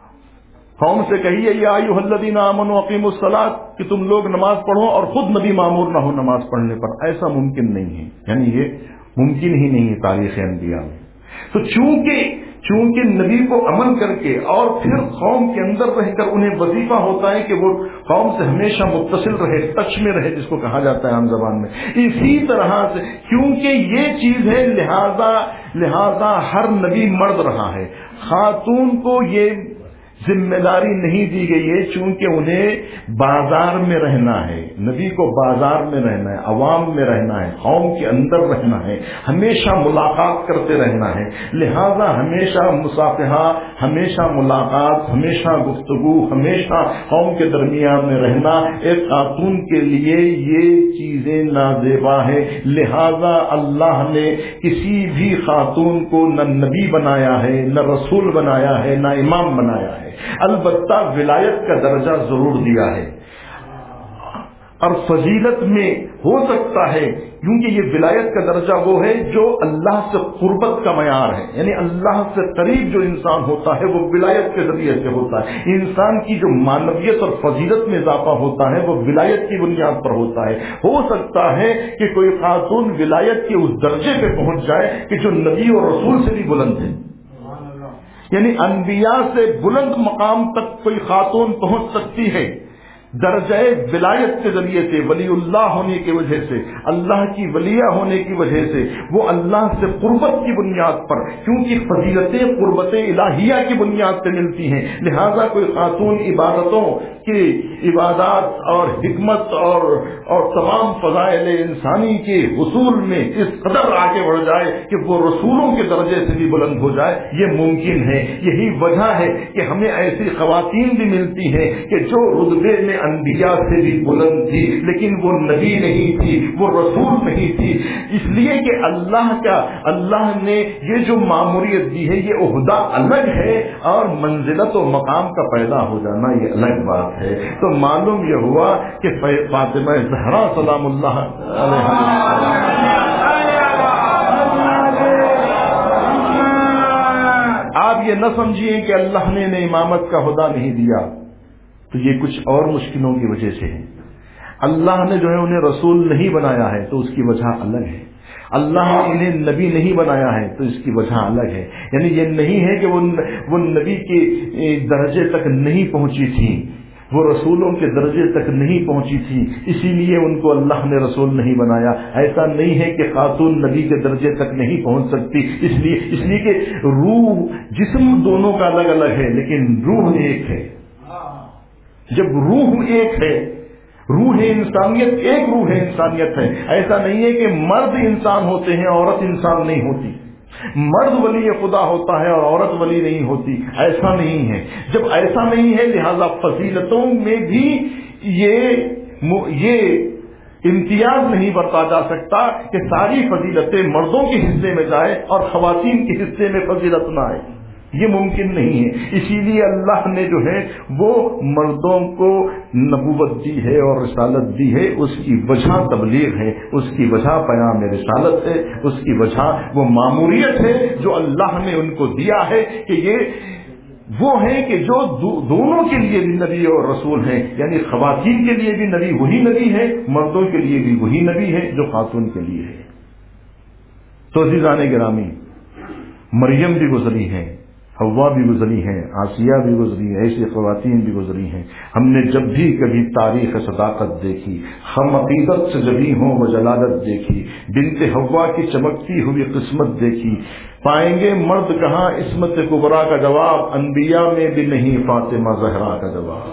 قوم سے کہیے یا ایھا الذین آمنوا اقیموا الصلاۃ کہ تم لوگ نماز پڑھو اور خود نبی مامور نہ ہو نماز پڑھنے پر. ایسا ممکن نہیں ہے یعنی یہ ممکن ہی نہیں ہے تاریخ انبیاء میں. تو چونکہ چونکہ نبی کو عمل کر کے اور پھر قوم کے اندر رہ کر انہیں وظیفہ ہوتا ہے کہ وہ قوم سے ہمیشہ متصل رہے ٹچ میں رہے جس کو کہا جاتا ہے عام زبان میں. اسی طرح سے کیونکہ یہ چیز ہے لہذا لہذا ہر نبی مرد رہا ہے. خاتون کو یہ ذمہ داری نہیں دی گئی ہے چونکہ انہیں بازار میں رہنا ہے. نبی کو بازار میں رہنا ہے, عوام میں رہنا ہے, قوم کے اندر رہنا ہے, ہمیشہ ملاقات کرتے رہنا ہے. لہذا ہمیشہ مصافحہ, ہمیشہ ملاقات, ہمیشہ گفتگو, ہمیشہ قوم کے درمیان میں رہنا ایک خاتون کے لیے یہ چیزیں نازیبا ہے. لہذا اللہ نے کسی بھی خاتون کو نہ نبی بنایا ہے, نہ رسول بنایا ہے, نہ امام بنایا ہے. البتہ ولایت کا درجہ ضرور دیا ہے اور فضیلت میں ہو سکتا ہے کیونکہ یہ ولایت کا درجہ وہ ہے جو اللہ سے قربت کا معیار ہے. یعنی اللہ سے قریب جو انسان ہوتا ہے وہ ولایت کے ذریعے سے ہوتا ہے. انسان کی جو معنویت اور فضیلت میں اضافہ ہوتا ہے وہ ولایت کی بنیاد پر ہوتا ہے. ہو سکتا ہے کہ کوئی خاتون ولایت کے اس درجے پہ پہنچ جائے کہ جو نبی اور رسول سے بھی بلند ہے. یعنی انبیاء سے بلند مقام تک کوئی خاتون پہنچ سکتی ہے درجہ ولایت کے ذریعے سے, ولی اللہ ہونے کی وجہ سے, اللہ کی ولیہ ہونے کی وجہ سے, وہ اللہ سے قربت کی بنیاد پر, کیونکہ فضیلتیں قربت الہیہ کی بنیاد سے ملتی ہیں. لہذا کوئی خاتون عبادتوں کی عبادات اور حکمت اور اور تمام فضائل انسانی کے حصول میں اس قدر آگے بڑھ جائے کہ وہ رسولوں کے درجے سے بھی بلند ہو جائے, یہ ممکن ہے. یہی وجہ ہے کہ ہمیں ایسی خواتین بھی ملتی ہیں کہ جو رتبے میں انبیاء سے بھی بلند تھی لیکن وہ نبی نہیں تھی, وہ رسول نہیں تھی. اس لیے کہ اللہ کا اللہ نے یہ جو ماموریت دی ہے یہ عہدہ الگ ہے اور منزلت و مقام کا پیدا ہو جانا یہ الگ بات ہے. تو معلوم یہ ہوا کہ فاطمہ زہرا سلام اللہ علیہا آپ یہ نہ سمجھیے کہ اللہ نے انہیں امامت کا عہدہ نہیں دیا, تو یہ کچھ اور مشکلوں کی وجہ سے ہے. اللہ نے جو ہے انہیں رسول نہیں بنایا ہے تو اس کی وجہ الگ ہے. اللہ نے انہیں نبی نہیں بنایا ہے تو اس کی وجہ الگ ہے. یعنی یہ نہیں ہے کہ وہ وہ نبی کے درجے تک نہیں پہنچی تھی, وہ رسولوں کے درجے تک نہیں پہنچی تھی اسی لیے ان کو اللہ نے رسول نہیں بنایا. ایسا نہیں ہے کہ خاتون نبی کے درجے تک نہیں پہنچ سکتی اس لیے اس لیے کہ روح جسم دونوں کا الگ الگ ہے لیکن روح ایک ہے. جب روح ایک ہے, روح انسانیت ایک روح انسانیت ہے. ایسا نہیں ہے کہ مرد انسان ہوتے ہیں عورت انسان نہیں ہوتی, مرد ولی خدا ہوتا ہے اور عورت ولی نہیں ہوتی. ایسا نہیں ہے. جب ایسا نہیں ہے لہذا فضیلتوں میں بھی یہ یہ امتیاز نہیں برتا جا سکتا کہ ساری فضیلتیں مردوں کے حصے میں جائے اور خواتین کے حصے میں فضیلت نہ آئے. یہ ممکن نہیں ہے. اسی لیے اللہ نے جو ہے وہ مردوں کو نبوت دی ہے اور رسالت دی ہے. اس کی وجہ تبلیغ ہے, اس کی وجہ پیام رسالت ہے, اس کی وجہ وہ ماموریت ہے جو اللہ نے ان کو دیا ہے کہ یہ وہ ہیں کہ جو دو دونوں کے لیے بھی نبی اور رسول ہیں، یعنی خواتین کے لیے بھی نبی وہی نبی ہے، مردوں کے لیے بھی وہی نبی ہے جو خاتون کے لیے ہے۔ تو عزیزان گرامی، مریم بھی گزری ہیں، حوا بھی گزری ہیں، آسیہ بھی گزری ہیں، ایسی خواتین بھی گزری ہیں۔ ہم نے جب بھی کبھی تاریخ صداقت دیکھی، ہم عقیدت سے جبھی ہوں وہ جلالت دیکھی، بنت حوا کی چمکتی ہوئی قسمت دیکھی، پائیں گے مرد کہاں عصمت کبریٰ کا جواب، انبیاء میں بھی نہیں فاطمہ زہرا کا جواب۔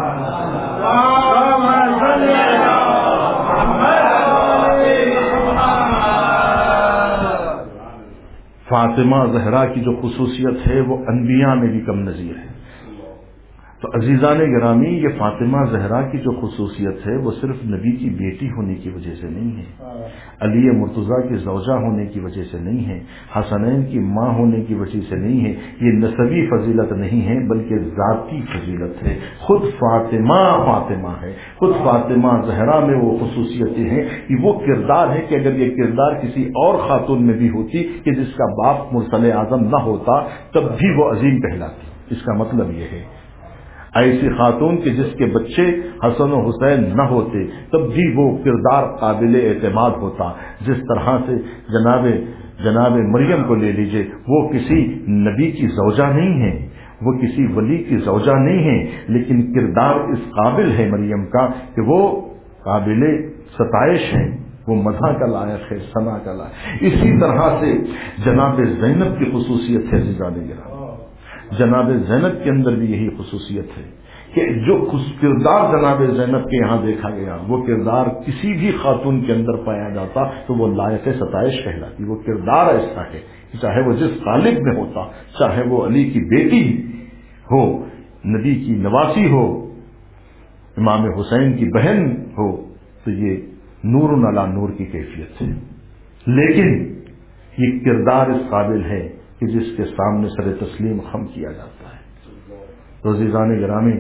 فاطمہ زہرا کی جو خصوصیت ہے وہ انبیاء میں بھی کم نظیر ہے۔ تو عزیزان گرامی، یہ فاطمہ زہرا کی جو خصوصیت ہے وہ صرف نبی کی بیٹی ہونے کی وجہ سے نہیں ہے، علی مرتضیٰ کی زوجہ ہونے کی وجہ سے نہیں ہے، حسنین کی ماں ہونے کی وجہ سے نہیں ہے، یہ نسبی فضیلت نہیں ہے بلکہ ذاتی فضیلت ہے۔ خود فاطمہ فاطمہ ہے، خود فاطمہ زہرا میں وہ خصوصیتیں ہیں کہ وہ کردار ہے کہ اگر یہ کردار کسی اور خاتون میں بھی ہوتی کہ جس کا باپ مرسل اعظم نہ ہوتا تب بھی وہ عظیم کہلاتی۔ اس کا مطلب یہ ہے ایسی خاتون کہ جس کے بچے حسن و حسین نہ ہوتے تب بھی وہ کردار قابل اعتماد ہوتا۔ جس طرح سے جناب جناب مریم کو لے لیجئے، وہ کسی نبی کی زوجہ نہیں ہے، وہ کسی ولی کی زوجہ نہیں ہے، لیکن کردار اس قابل ہے مریم کا کہ وہ قابل ستائش ہے، وہ مدح کا لائق ہے، ثنا کا لائق۔ اسی طرح سے جناب زینب کی خصوصیت ہے عزیزان گرامی، جناب زینب کے اندر بھی یہی خصوصیت ہے کہ جو کردار جناب زینب کے یہاں دیکھا گیا وہ کردار کسی بھی خاتون کے اندر پایا جاتا تو وہ لائق ستائش کہلاتی۔ وہ کردار ایسا ہے کہ چاہے وہ جس قالب میں ہوتا، چاہے وہ علی کی بیٹی ہو، نبی کی نواسی ہو، امام حسین کی بہن ہو، تو یہ نور علی نور کی کیفیت ہے۔ لیکن یہ کردار اس قابل ہے کہ جس کے سامنے سر تسلیم خم کیا جاتا ہے۔ تو عزیزان گرامی،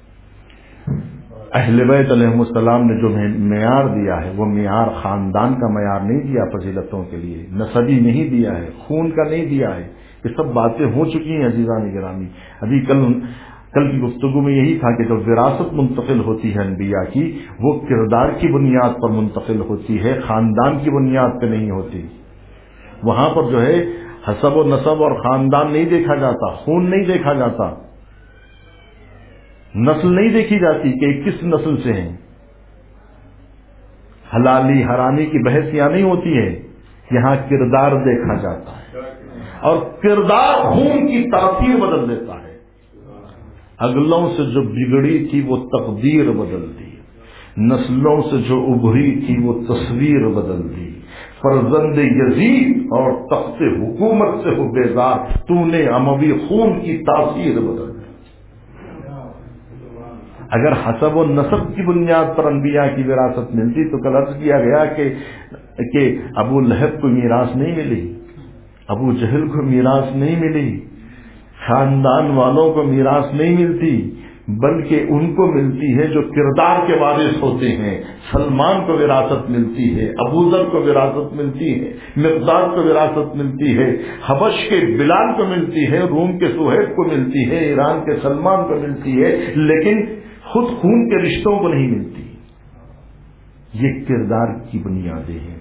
اہل بیت علیہ السلام نے جو معیار دیا ہے وہ معیار خاندان کا معیار نہیں دیا فضیلتوں کے لیے، نسبی نہیں دیا ہے، خون کا نہیں دیا ہے۔ یہ سب باتیں ہو چکی ہیں عزیزان گرامی۔ ابھی کل کل کی گفتگو میں یہی تھا کہ جب وراثت منتقل ہوتی ہے انبیاء کی، وہ کردار کی بنیاد پر منتقل ہوتی ہے، خاندان کی بنیاد پہ نہیں ہوتی۔ وہاں پر جو ہے حسب و نسب اور خاندان نہیں دیکھا جاتا، خون نہیں دیکھا جاتا، نسل نہیں دیکھی جاتی کہ کس نسل سے ہیں، حلالی حرامی کی بحث یہاں نہیں ہوتی ہے، یہاں کردار دیکھا جاتا ہے، اور کردار خون کی تاثیر بدل دیتا ہے۔ اگلوں سے جو بگڑی تھی وہ تقدیر بدل دی، نسلوں سے جو ابھری تھی وہ تصویر بدل دی۔ فرزند یزید اور تخت حکومت سے ہو بیزار، تو نے اموی خون کی تاثیر بدل دی۔ اگر حسب و نسب کی بنیاد پر انبیاء کی وراثت ملتی تو کل عرض کیا گیا کہ کہ ابو لہب کو میراث نہیں ملی، ابو جہل کو میراث نہیں ملی، خاندان والوں کو میراث نہیں ملتی، بلکہ ان کو ملتی ہے جو کردار کے وارث ہوتے ہیں۔ سلمان کو وراثت ملتی ہے، ابو ذر کو وراثت ملتی ہے، مقداد کو وراثت ملتی ہے، حبش کے بلال کو ملتی ہے، روم کے سہیب کو ملتی ہے، ایران کے سلمان کو ملتی ہے، لیکن خود خون کے رشتوں کو نہیں ملتی۔ یہ کردار کی بنیادیں ہیں۔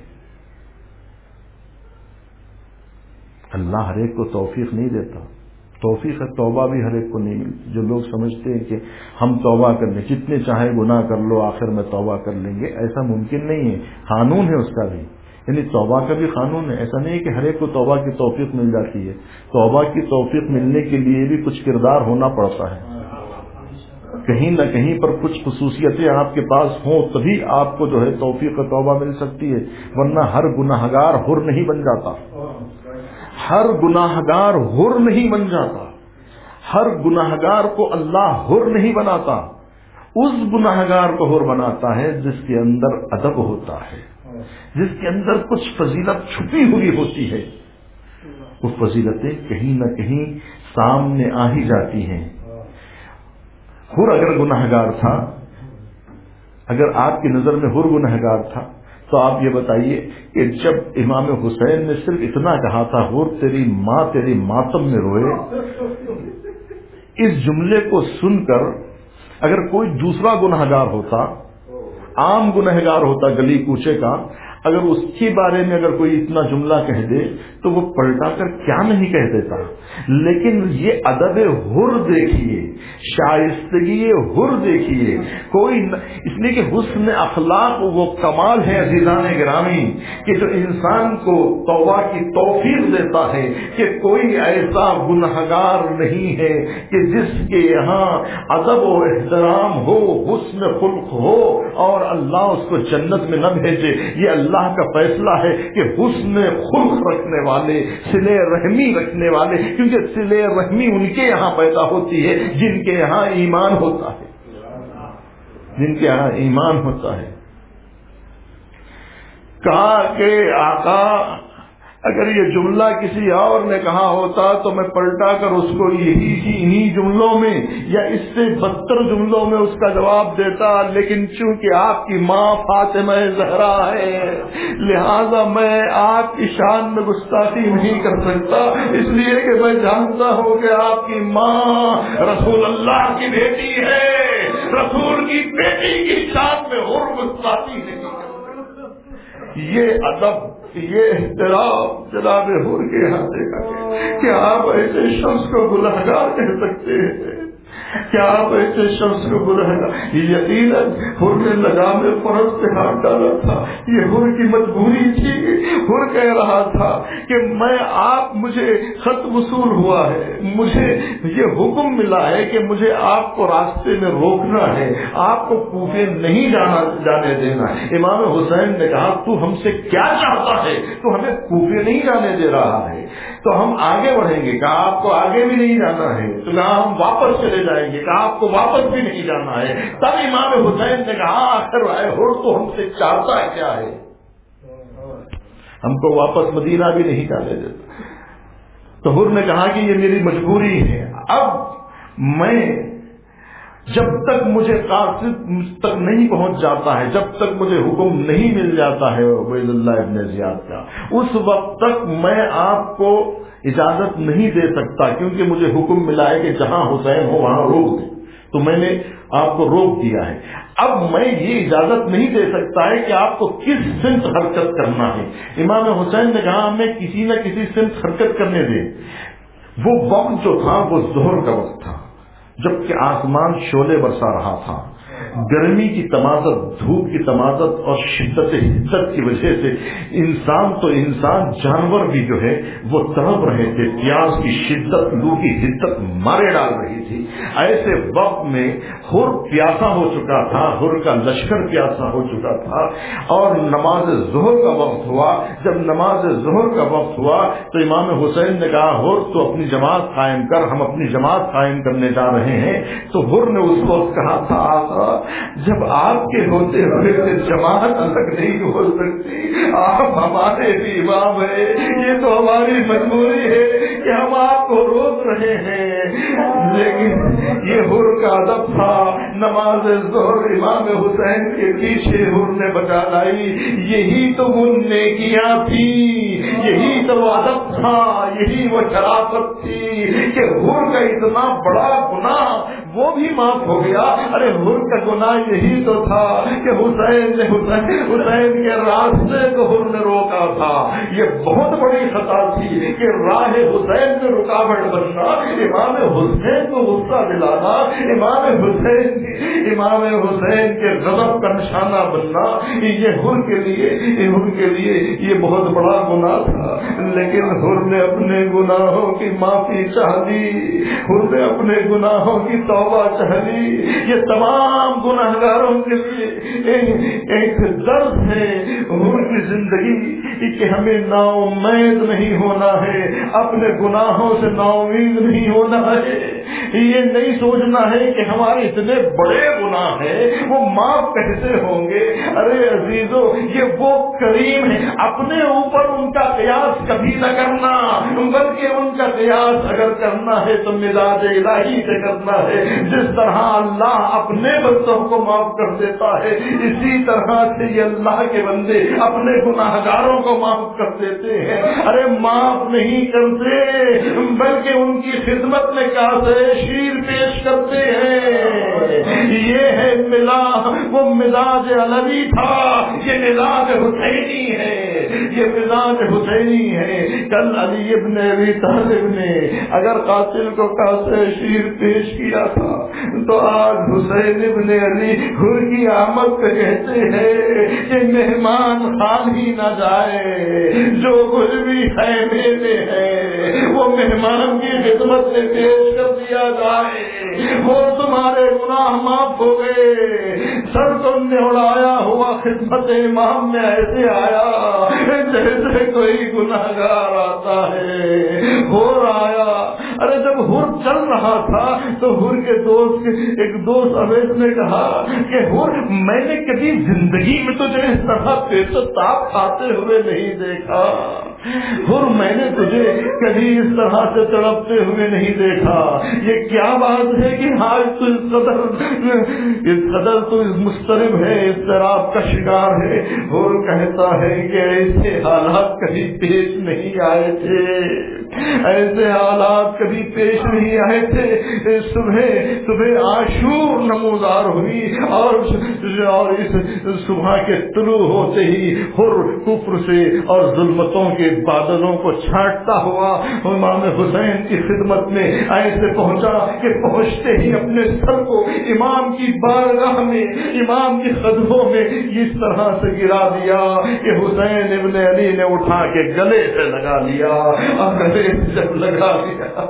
اللہ ہر ایک کو توفیق نہیں دیتا، توفیق توبہ بھی ہر ایک کو نہیں ملتی۔ جو لوگ سمجھتے ہیں کہ ہم توبہ کر لیں، جتنے چاہے گناہ کر لو آخر میں توبہ کر لیں گے، ایسا ممکن نہیں ہے۔ قانون ہے اس کا بھی، یعنی توبہ کا بھی قانون ہے۔ ایسا نہیں ہے کہ ہر ایک کو توبہ کی توفیق مل جاتی ہے۔ توبہ کی توفیق ملنے کے لیے بھی کچھ کردار ہونا پڑتا ہے، کہیں نہ کہیں پر کچھ خصوصیتیں آپ کے پاس ہوں تبھی آپ کو جو ہے توفیق توبہ مل سکتی ہے، ورنہ ہر گناہگار حر نہیں بن جاتا، ہر گناہگار حر نہیں بن جاتا، ہر گناہگار کو اللہ حر نہیں بناتا۔ اس گناہگار کو حر بناتا ہے جس کے اندر ادب ہوتا ہے، جس کے اندر کچھ فضیلت چھپی ہوئی ہوتی ہے۔ وہ فضیلتیں کہیں نہ کہیں سامنے آ ہی جاتی ہیں۔ حر اگر گناہگار تھا، اگر آپ کی نظر میں حر گناہگار تھا تو آپ یہ بتائیے کہ جب امام حسین نے صرف اتنا کہا تھا حر تیری ماں تیری ماتم میں روئے، اس جملے کو سن کر اگر کوئی دوسرا گنہگار ہوتا، عام گنہگار ہوتا گلی کوچے کا، اگر اس کے بارے میں اگر کوئی اتنا جملہ کہہ دے تو وہ پلٹا کر کیا نہیں کہہ دیتا. لیکن یہ ادب حر دیکھیے، شائستگی حر دیکھیے. کوئی ن... اس لیے کہ حسن اخلاق وہ کمال ہے عزیزان گرامی کہ جو انسان کو توبہ کی توفیق دیتا ہے کہ کوئی ایسا گنہگار نہیں ہے کہ جس کے یہاں ادب و احترام ہو، حسن خلق ہو اور اللہ اس کو جنت میں نہ بھیجے. یہ اللہ کا فیصلہ ہے کہ حسن خلق رکھنے والے، صلہ رحمی رکھنے والے، کیونکہ صلہ رحمی ان کے یہاں پیدا ہوتی ہے جن کے یہاں ایمان ہوتا ہے، جن کے یہاں ایمان ہوتا ہے. کہا کہ آقا اگر یہ جملہ کسی اور نے کہا ہوتا تو میں پلٹا کر اس کو یہی انہی جملوں میں یا اس سے بدتر جملوں میں اس کا جواب دیتا، لیکن چونکہ آپ کی ماں فاطمہ زہرا ہے لہذا میں آپ کی شان میں گستاخی نہیں کر سکتا، اس لیے کہ میں جانتا ہوں کہ آپ کی ماں رسول اللہ کی بیٹی ہے، رسول کی بیٹی کی شان میں اور گستاخی نہیں کر سکتا. یہ ادب، یہ احترام جناب حور کے یہاں دیکھا گیا کہ آپ ایسے شخص کو گنہگار کہہ سکتے ہیں، کیا آپ ایسے شخص کو گنہگار. یقیناً حور نے لگام فرض سے ہاتھ ڈالا تھا، یہ حور کی مجبوری تھی. حور کہہ رہا تھا کہ میں آپ مجھے خط وصول ہوا ہے، مجھے یہ حکم ملا ہے کہ مجھے آپ کو راستے میں روکنا ہے، آپ کو کوفے نہیں جانا جانے دینا. امام حسین نے کہا تو ہم سے کیا چاہتا ہے، تو ہمیں کوفے نہیں جانے دے رہا ہے تو ہم آگے بڑھیں گے. کہا آپ کو آگے بھی نہیں جانا ہے، تو کہا ہم واپس چلے جائیں گے. کہا آپ کو واپس بھی نہیں جانا ہے. تب امام حسین نے کہا آخر آئے ہو تو ہم سے چاہتا ہے کیا ہے، ہم کو واپس مدینہ بھی نہیں جانے دیتا. تو حر نے کہا کہ یہ میری مجبوری ہے، اب میں جب تک مجھے قاصد تک نہیں پہنچ جاتا ہے، جب تک مجھے حکم نہیں مل جاتا ہے عبید اللہ ابن زیاد کا، اس وقت تک میں آپ کو اجازت نہیں دے سکتا، کیونکہ مجھے حکم ملا ہے کہ جہاں حسین ہو وہاں روک دیں، تو میں نے آپ کو روک دیا ہے. اب میں یہ اجازت نہیں دے سکتا ہے کہ آپ کو کس سمت حرکت کرنا ہے. امام حسین نے کہا ہمیں کسی نہ کسی سمت حرکت کرنے دیں. وہ وقت جو تھا وہ ظہر کا وقت تھا، جبکہ آسمان شعلے برسا رہا تھا. گرمی کی تمازت، دھوپ کی تمازت اور شدت حدت کی وجہ سے انسان تو انسان جانور بھی جو ہے وہ تڑپ رہے تھے. پیاس کی شدت، لو کی حدت مارے ڈال رہی تھی. ایسے وقت میں حر پیاسا ہو چکا تھا، حر کا لشکر پیاسا ہو چکا تھا، اور نماز ظہر کا وقت ہوا. جب نماز ظہر کا وقت ہوا تو امام حسین نے کہا حر تو اپنی جماعت قائم کر، ہم اپنی جماعت قائم کرنے جا رہے ہیں. تو حر نے اس کو کہا تھا آقا جب آپ کے ہوتے ہوئے سے جماعت الگ نہیں ہو سکتی، آپ ہمارے بھی امام ہیں، یہ تو ہماری مجبوری ہے کہ ہم آپ کو روک رہے ہیں. لیکن یہ حر کا ادب تھا. نماز ظہر امام حسین کے پیچھے حر نے بچا لائی. یہی تو وہ نیکیاں تھی، یہی تو وہ ادب تھا، یہی وہ شرافت تھی کہ حر کا اتنا بڑا گناہ وہ بھی معاف ہو گیا. ارے حر کا گناہ یہی تو تھا کہ حسین نے حسین حسین کے راستے کو حر نے روکا تھا. یہ بہت بڑی خطا تھی کہ راہ حسین میں رکاوٹ بننا، امام حسین کو غصہ دلانا، امام حسین امام حسین کے غضب کا نشانہ بننا، یہ حر کے لیے حر کے لیے یہ بہت بڑا گناہ تھا. لیکن حر نے اپنے گناہوں کی معافی چاہ لی، حر نے اپنے گناہوں کی توبہ چاہ لی. یہ تمام گناہگاروں کے لیے ایک درد ہے حر کی زندگی کہ ہمیں نا امید نہیں ہونا ہے، اپنے گناہوں سے نا امید نہیں ہونا ہے. یہ نہیں سوچنا ہے کہ ہمارے اتنے بڑے گناہ ہیں وہ معاف کیسے ہوں گے. ارے عزیزو یہ وہ کریم ہے، اپنے اوپر ان کا قیاس کبھی نہ کرنا، بلکہ ان کا قیاس اگر کرنا ہے تو مزاج الہی سے کرنا ہے. جس طرح اللہ اپنے بندوں کو معاف کر دیتا ہے، اسی طرح سے یہ اللہ کے بندے اپنے گناہگاروں کو معاف کر دیتے ہیں. ارے معاف نہیں کرتے بلکہ ان کی خدمت میں کہتے شیر پیش کرتے ہیں، یہ ہے ملا وہ مزاج علوی تھا، یہ مزاج حسینی ہے، یہ مزاج حسینی ہے۔ کل علی ابن ابی طالب نے اگر قاتل کو کاسے شیر پیش کیا تھا تو آج حسین ابن علی حر کی آمد پہ کہتے ہیں کہ مہمان خالی نہ جائے، جو کچھ بھی خیمے میں ہے وہ مہمان کی خدمت میں پیش کر دیا جائے، وہ تمہارے گناہ معاف ہو گئے۔ سر تم نے اڑایا ہوا خدمت امام میں ایسے آیا جیسے کوئی گناہگار آتا ہے۔ ہور آیا، ارے جب ہور چل رہا تھا تو ہور کے دوست ایک دوست اویس نے کہا کہ ہور میں نے کبھی زندگی میں تجھے اس طرح پیٹ و تاپ کھاتے ہوئے نہیں دیکھا، ہور میں نے تجھے کبھی اس طرح سے تڑپتے ہوئے نہیں دیکھا، یہ کیا بات ہے کہ آج تو اس قدر اس قدر تو اس مضطرب ہے، اضطراب کا شکار ہے۔ ہور کہتا ہے کہ ایسے حالات کبھی پیش نہیں آئے تھے، ایسے حالات کبھی پیش نہیں آئے تھے۔ صبح صبح عاشور نمودار ہوئی اور اور اس صبح کے طلوع ہوتے ہی ہر کفر سے اور ظلمتوں کے بادلوں کو چھانٹتا ہوا امام حسین کی خدمت میں ایسے پہنچا کہ پہنچتے ہی اپنے سر کو امام کی بارگاہ میں امام کی قدموں میں اس طرح سے گرا دیا کہ حسین ابن علی نے اٹھا کے گلے سے لگا لیا، اور گلے سے جب لگا لیا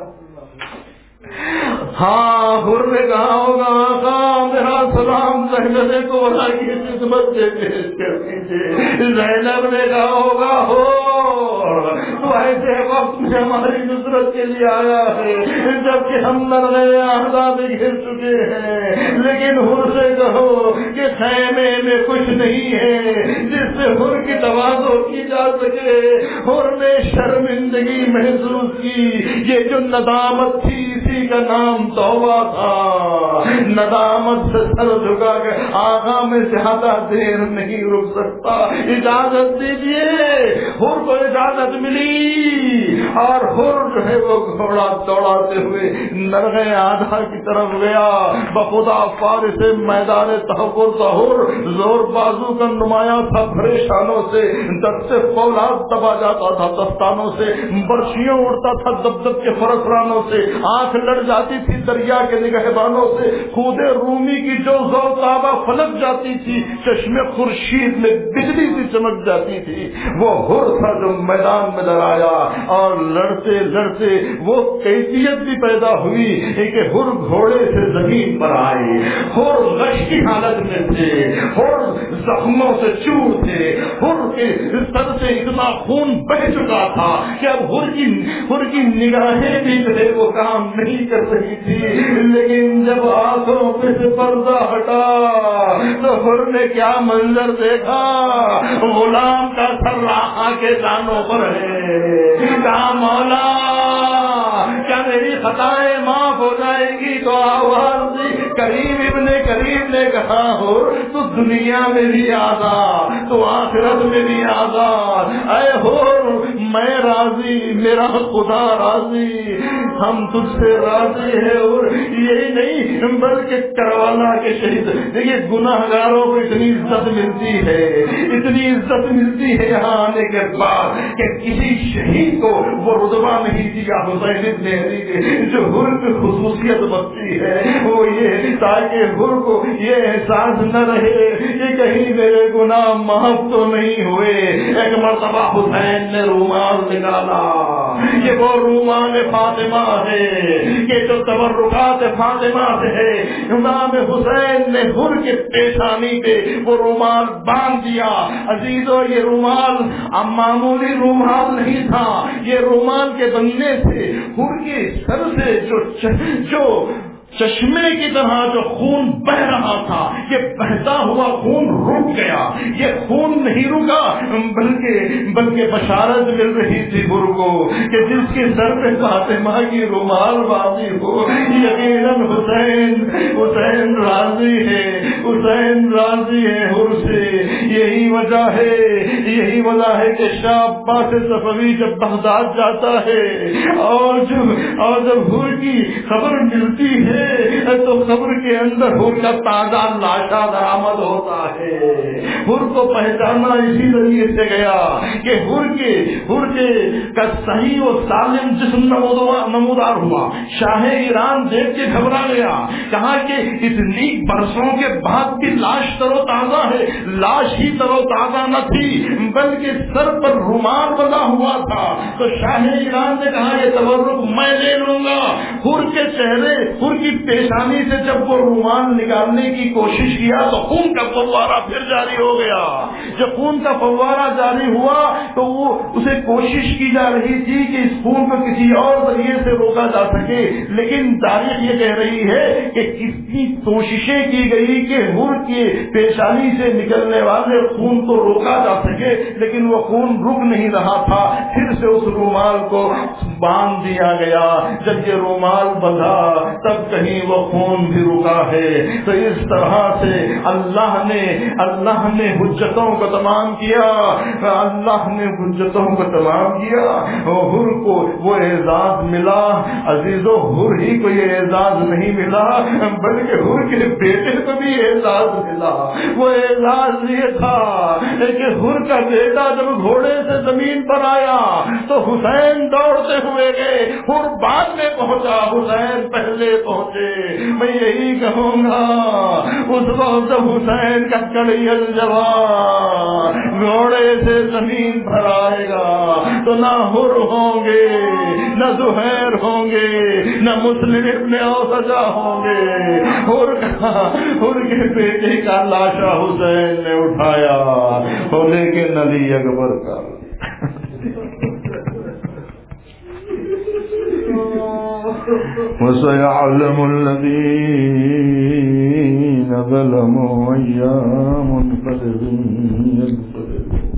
ہاں ہر نے کہا ہوگا آقا میرا سلام زینب کو بنا کی خدمت سے پیش کر دیجیے۔ زینب نے کہا ہوگا ہو تو ایسے وقت میں ہماری نصرت کے لیے آیا ہے جبکہ ہم لڑنے آزاد گھر چکے ہیں، لیکن ہر سے کہو کہ خیمے میں کچھ نہیں ہے جس سے ہر کی تواضع کی جا سکے۔ ہر نے شرمندگی محسوس کی، یہ جو ندامت تھی اسی کا نام توبہ تھا۔ ندامت سے سر جھکا کے آقا میں زیادہ دیر نہیں رک سکتا، اجازت دیجیے۔ ہر کو اجازت ملی اور ہر جو ہے وہ گھوڑا دوڑاتے ہوئے نرغے آدھا کی طرف گیا۔ بخدا فارس میدان تحفظ ظہور زور بازو کا نمایاں تھا، پریشانوں سے دست فولاد دبا جاتا تھا، دستانوں سے برشیوں اڑتا تھا، دب دب کے فرسرانوں سے آنکھ لڑ جاتی تھی، دریا کے نگہبانوں سے خود رومی کی جو زوتابہ فلک جاتی تھی، چشمے خورشید میں بجلی سی چمک جاتی تھی۔ وہ ہر تھا جو میدان میں لڑایا اور لڑتے لڑتے وہ کیفیت بھی پیدا ہوئی کہ ہر گھوڑے سے زمین پر آئے، ہر غش کی حالت میں تھے، ہر زخموں سے چور تھے، ہر کے سر سے اتنا خون بہ چکا تھا کہ اب ہر کی ہر کی نگاہیں بھی جو ہے وہ کام نہیں کر رہی تھی، لیکن جب آنکھوں پہ سے پردہ ہٹا تو ہر نے کیا منظر دیکھا، غلام کا سر آقا کے دانوں پر ہے۔ کہا مولا کیا میری خطائیں معاف ہو جائے گی؟ تو آواز دی، کریم ابن کریم نے کہا ہو تو دنیا میں بھی آزاد، تو آخرت میں بھی آزاد۔ اے ہو میں راضی، میرا خدا راضی، ہم تجھ سے راضی ہے۔ اور یہی نہیں بلکہ کروالا کے شہید، دیکھیے گناہ گاروں کو اتنی عزت ملتی ہے، اتنی عزت ملتی ہے یہاں آنے کے بعد کہ کسی شہید کو وہ رتبہ نہیں دیا حسین ابن علی کے جو ہر کی خصوصیت بنتی ہے، وہ یہ تاکہ ہر کو یہ احساس نہ رہے کہ کہیں میرے گناہ معاف تو نہیں ہوئے۔ ایک مرتبہ حسین نے رومال نکالا، یہ وہ رومال فاطمہ ہے کہ جو تبرکات فاطمہ سے ہے۔ امام حسین نے ہر کے پیشانی پہ وہ رومال باندھ دیا۔ عزیزو یہ رومال اب معمولی رومال نہیں تھا، یہ رومال کے بننے سے ہر کے سر سے جو جو چشمے کی طرح جو خون بہ رہا تھا، یہ بہتا ہوا خون رک گیا۔ یہ خون نہیں رکا بلکہ بلکہ بشارت مل رہی تھی ہر کو کہ جس کے سر پہ فاطمہ کی رومال باندھی ہو یقیناً حسین حسین راضی ہے، حسین راضی ہے ہر سے۔ یہی وجہ ہے یہی یہی وجہ ہے کہ شاہ عباس صفوی جب بغداد جاتا ہے اور جب اور جب حور کی خبر ملتی ہے تو خبر کے اندر حور کا تازہ لاشا درآمد ہوتا ہے. حور کو پہچانا اسی ذریعے سے گیا کہ حور کے حور کے کا صحیح و سالم جسم نمودار ہوا. شاہ ایران دیکھ کے گھبرا گیا, کہا کہ اتنی برسوں کے بعد بھی لاش تر و تازہ ہے. لاش ہی تر و تازہ نہ تھی بلکہ سر پر رومال بنا ہوا تھا. تو شاہ ایران نے کہا یہ تبرک میں لے لوں گا. حور کے چہرے حور کی پیشانی سے جب وہ رومال نکالنے کی کوشش کیا تو خون کا فوارہ پھر جاری ہو گیا. جب خون کا فوارہ جاری ہوا تو وہ اسے کوشش کی جا رہی تھی کہ اس خون کو کسی اور ذریعے سے روکا جا سکے, لیکن تاریخ یہ کہہ رہی ہے کہ کتنی کوششیں کی گئی کہ حور کی پیشانی سے نکلنے والے خون کو روکا جا سکے, لیکن وہ خون رک نہیں رہا تھا. پھر سے اس رومال کو باندھ دیا گیا. جب یہ رومال بندھا تب کہیں وہ خون بھی رکا ہے. تو اس طرح سے اللہ نے اللہ نے حجتوں کو تمام کیا, اللہ نے حجتوں کو تمام کیا. حور کو وہ اعزاز ملا. عزیزو, حور ہی کو یہ اعزاز نہیں ملا بلکہ حور کے بیٹے کو بھی اعزاز ملا. وہ اعزاز یہ تھا کہ حور کا بیٹا جب گھوڑے سے زمین پر آیا تو حسین دوڑتے ہوئے گئے, حور بعد میں پہنچا, حسین پہلے پہنچے. میں یہی کہوں گا اس وقت جب حسین کا کڑیل جوان گھوڑے سے زمین پر آئے گا تو نہ حر ہوں گے, نہ زہیر ہوں گے, نہ مسلم ابن اوسجا ہوں گے. حر کا حر کے بیٹے کا لاشا حسین نے اٹھایا اور لیکن علی اکبر کا وَسَيَعْلَمُ الَّذِينَ ظَلَمُوا أَيَّ مُنقَلِبٍ يَنقَلِبُونَ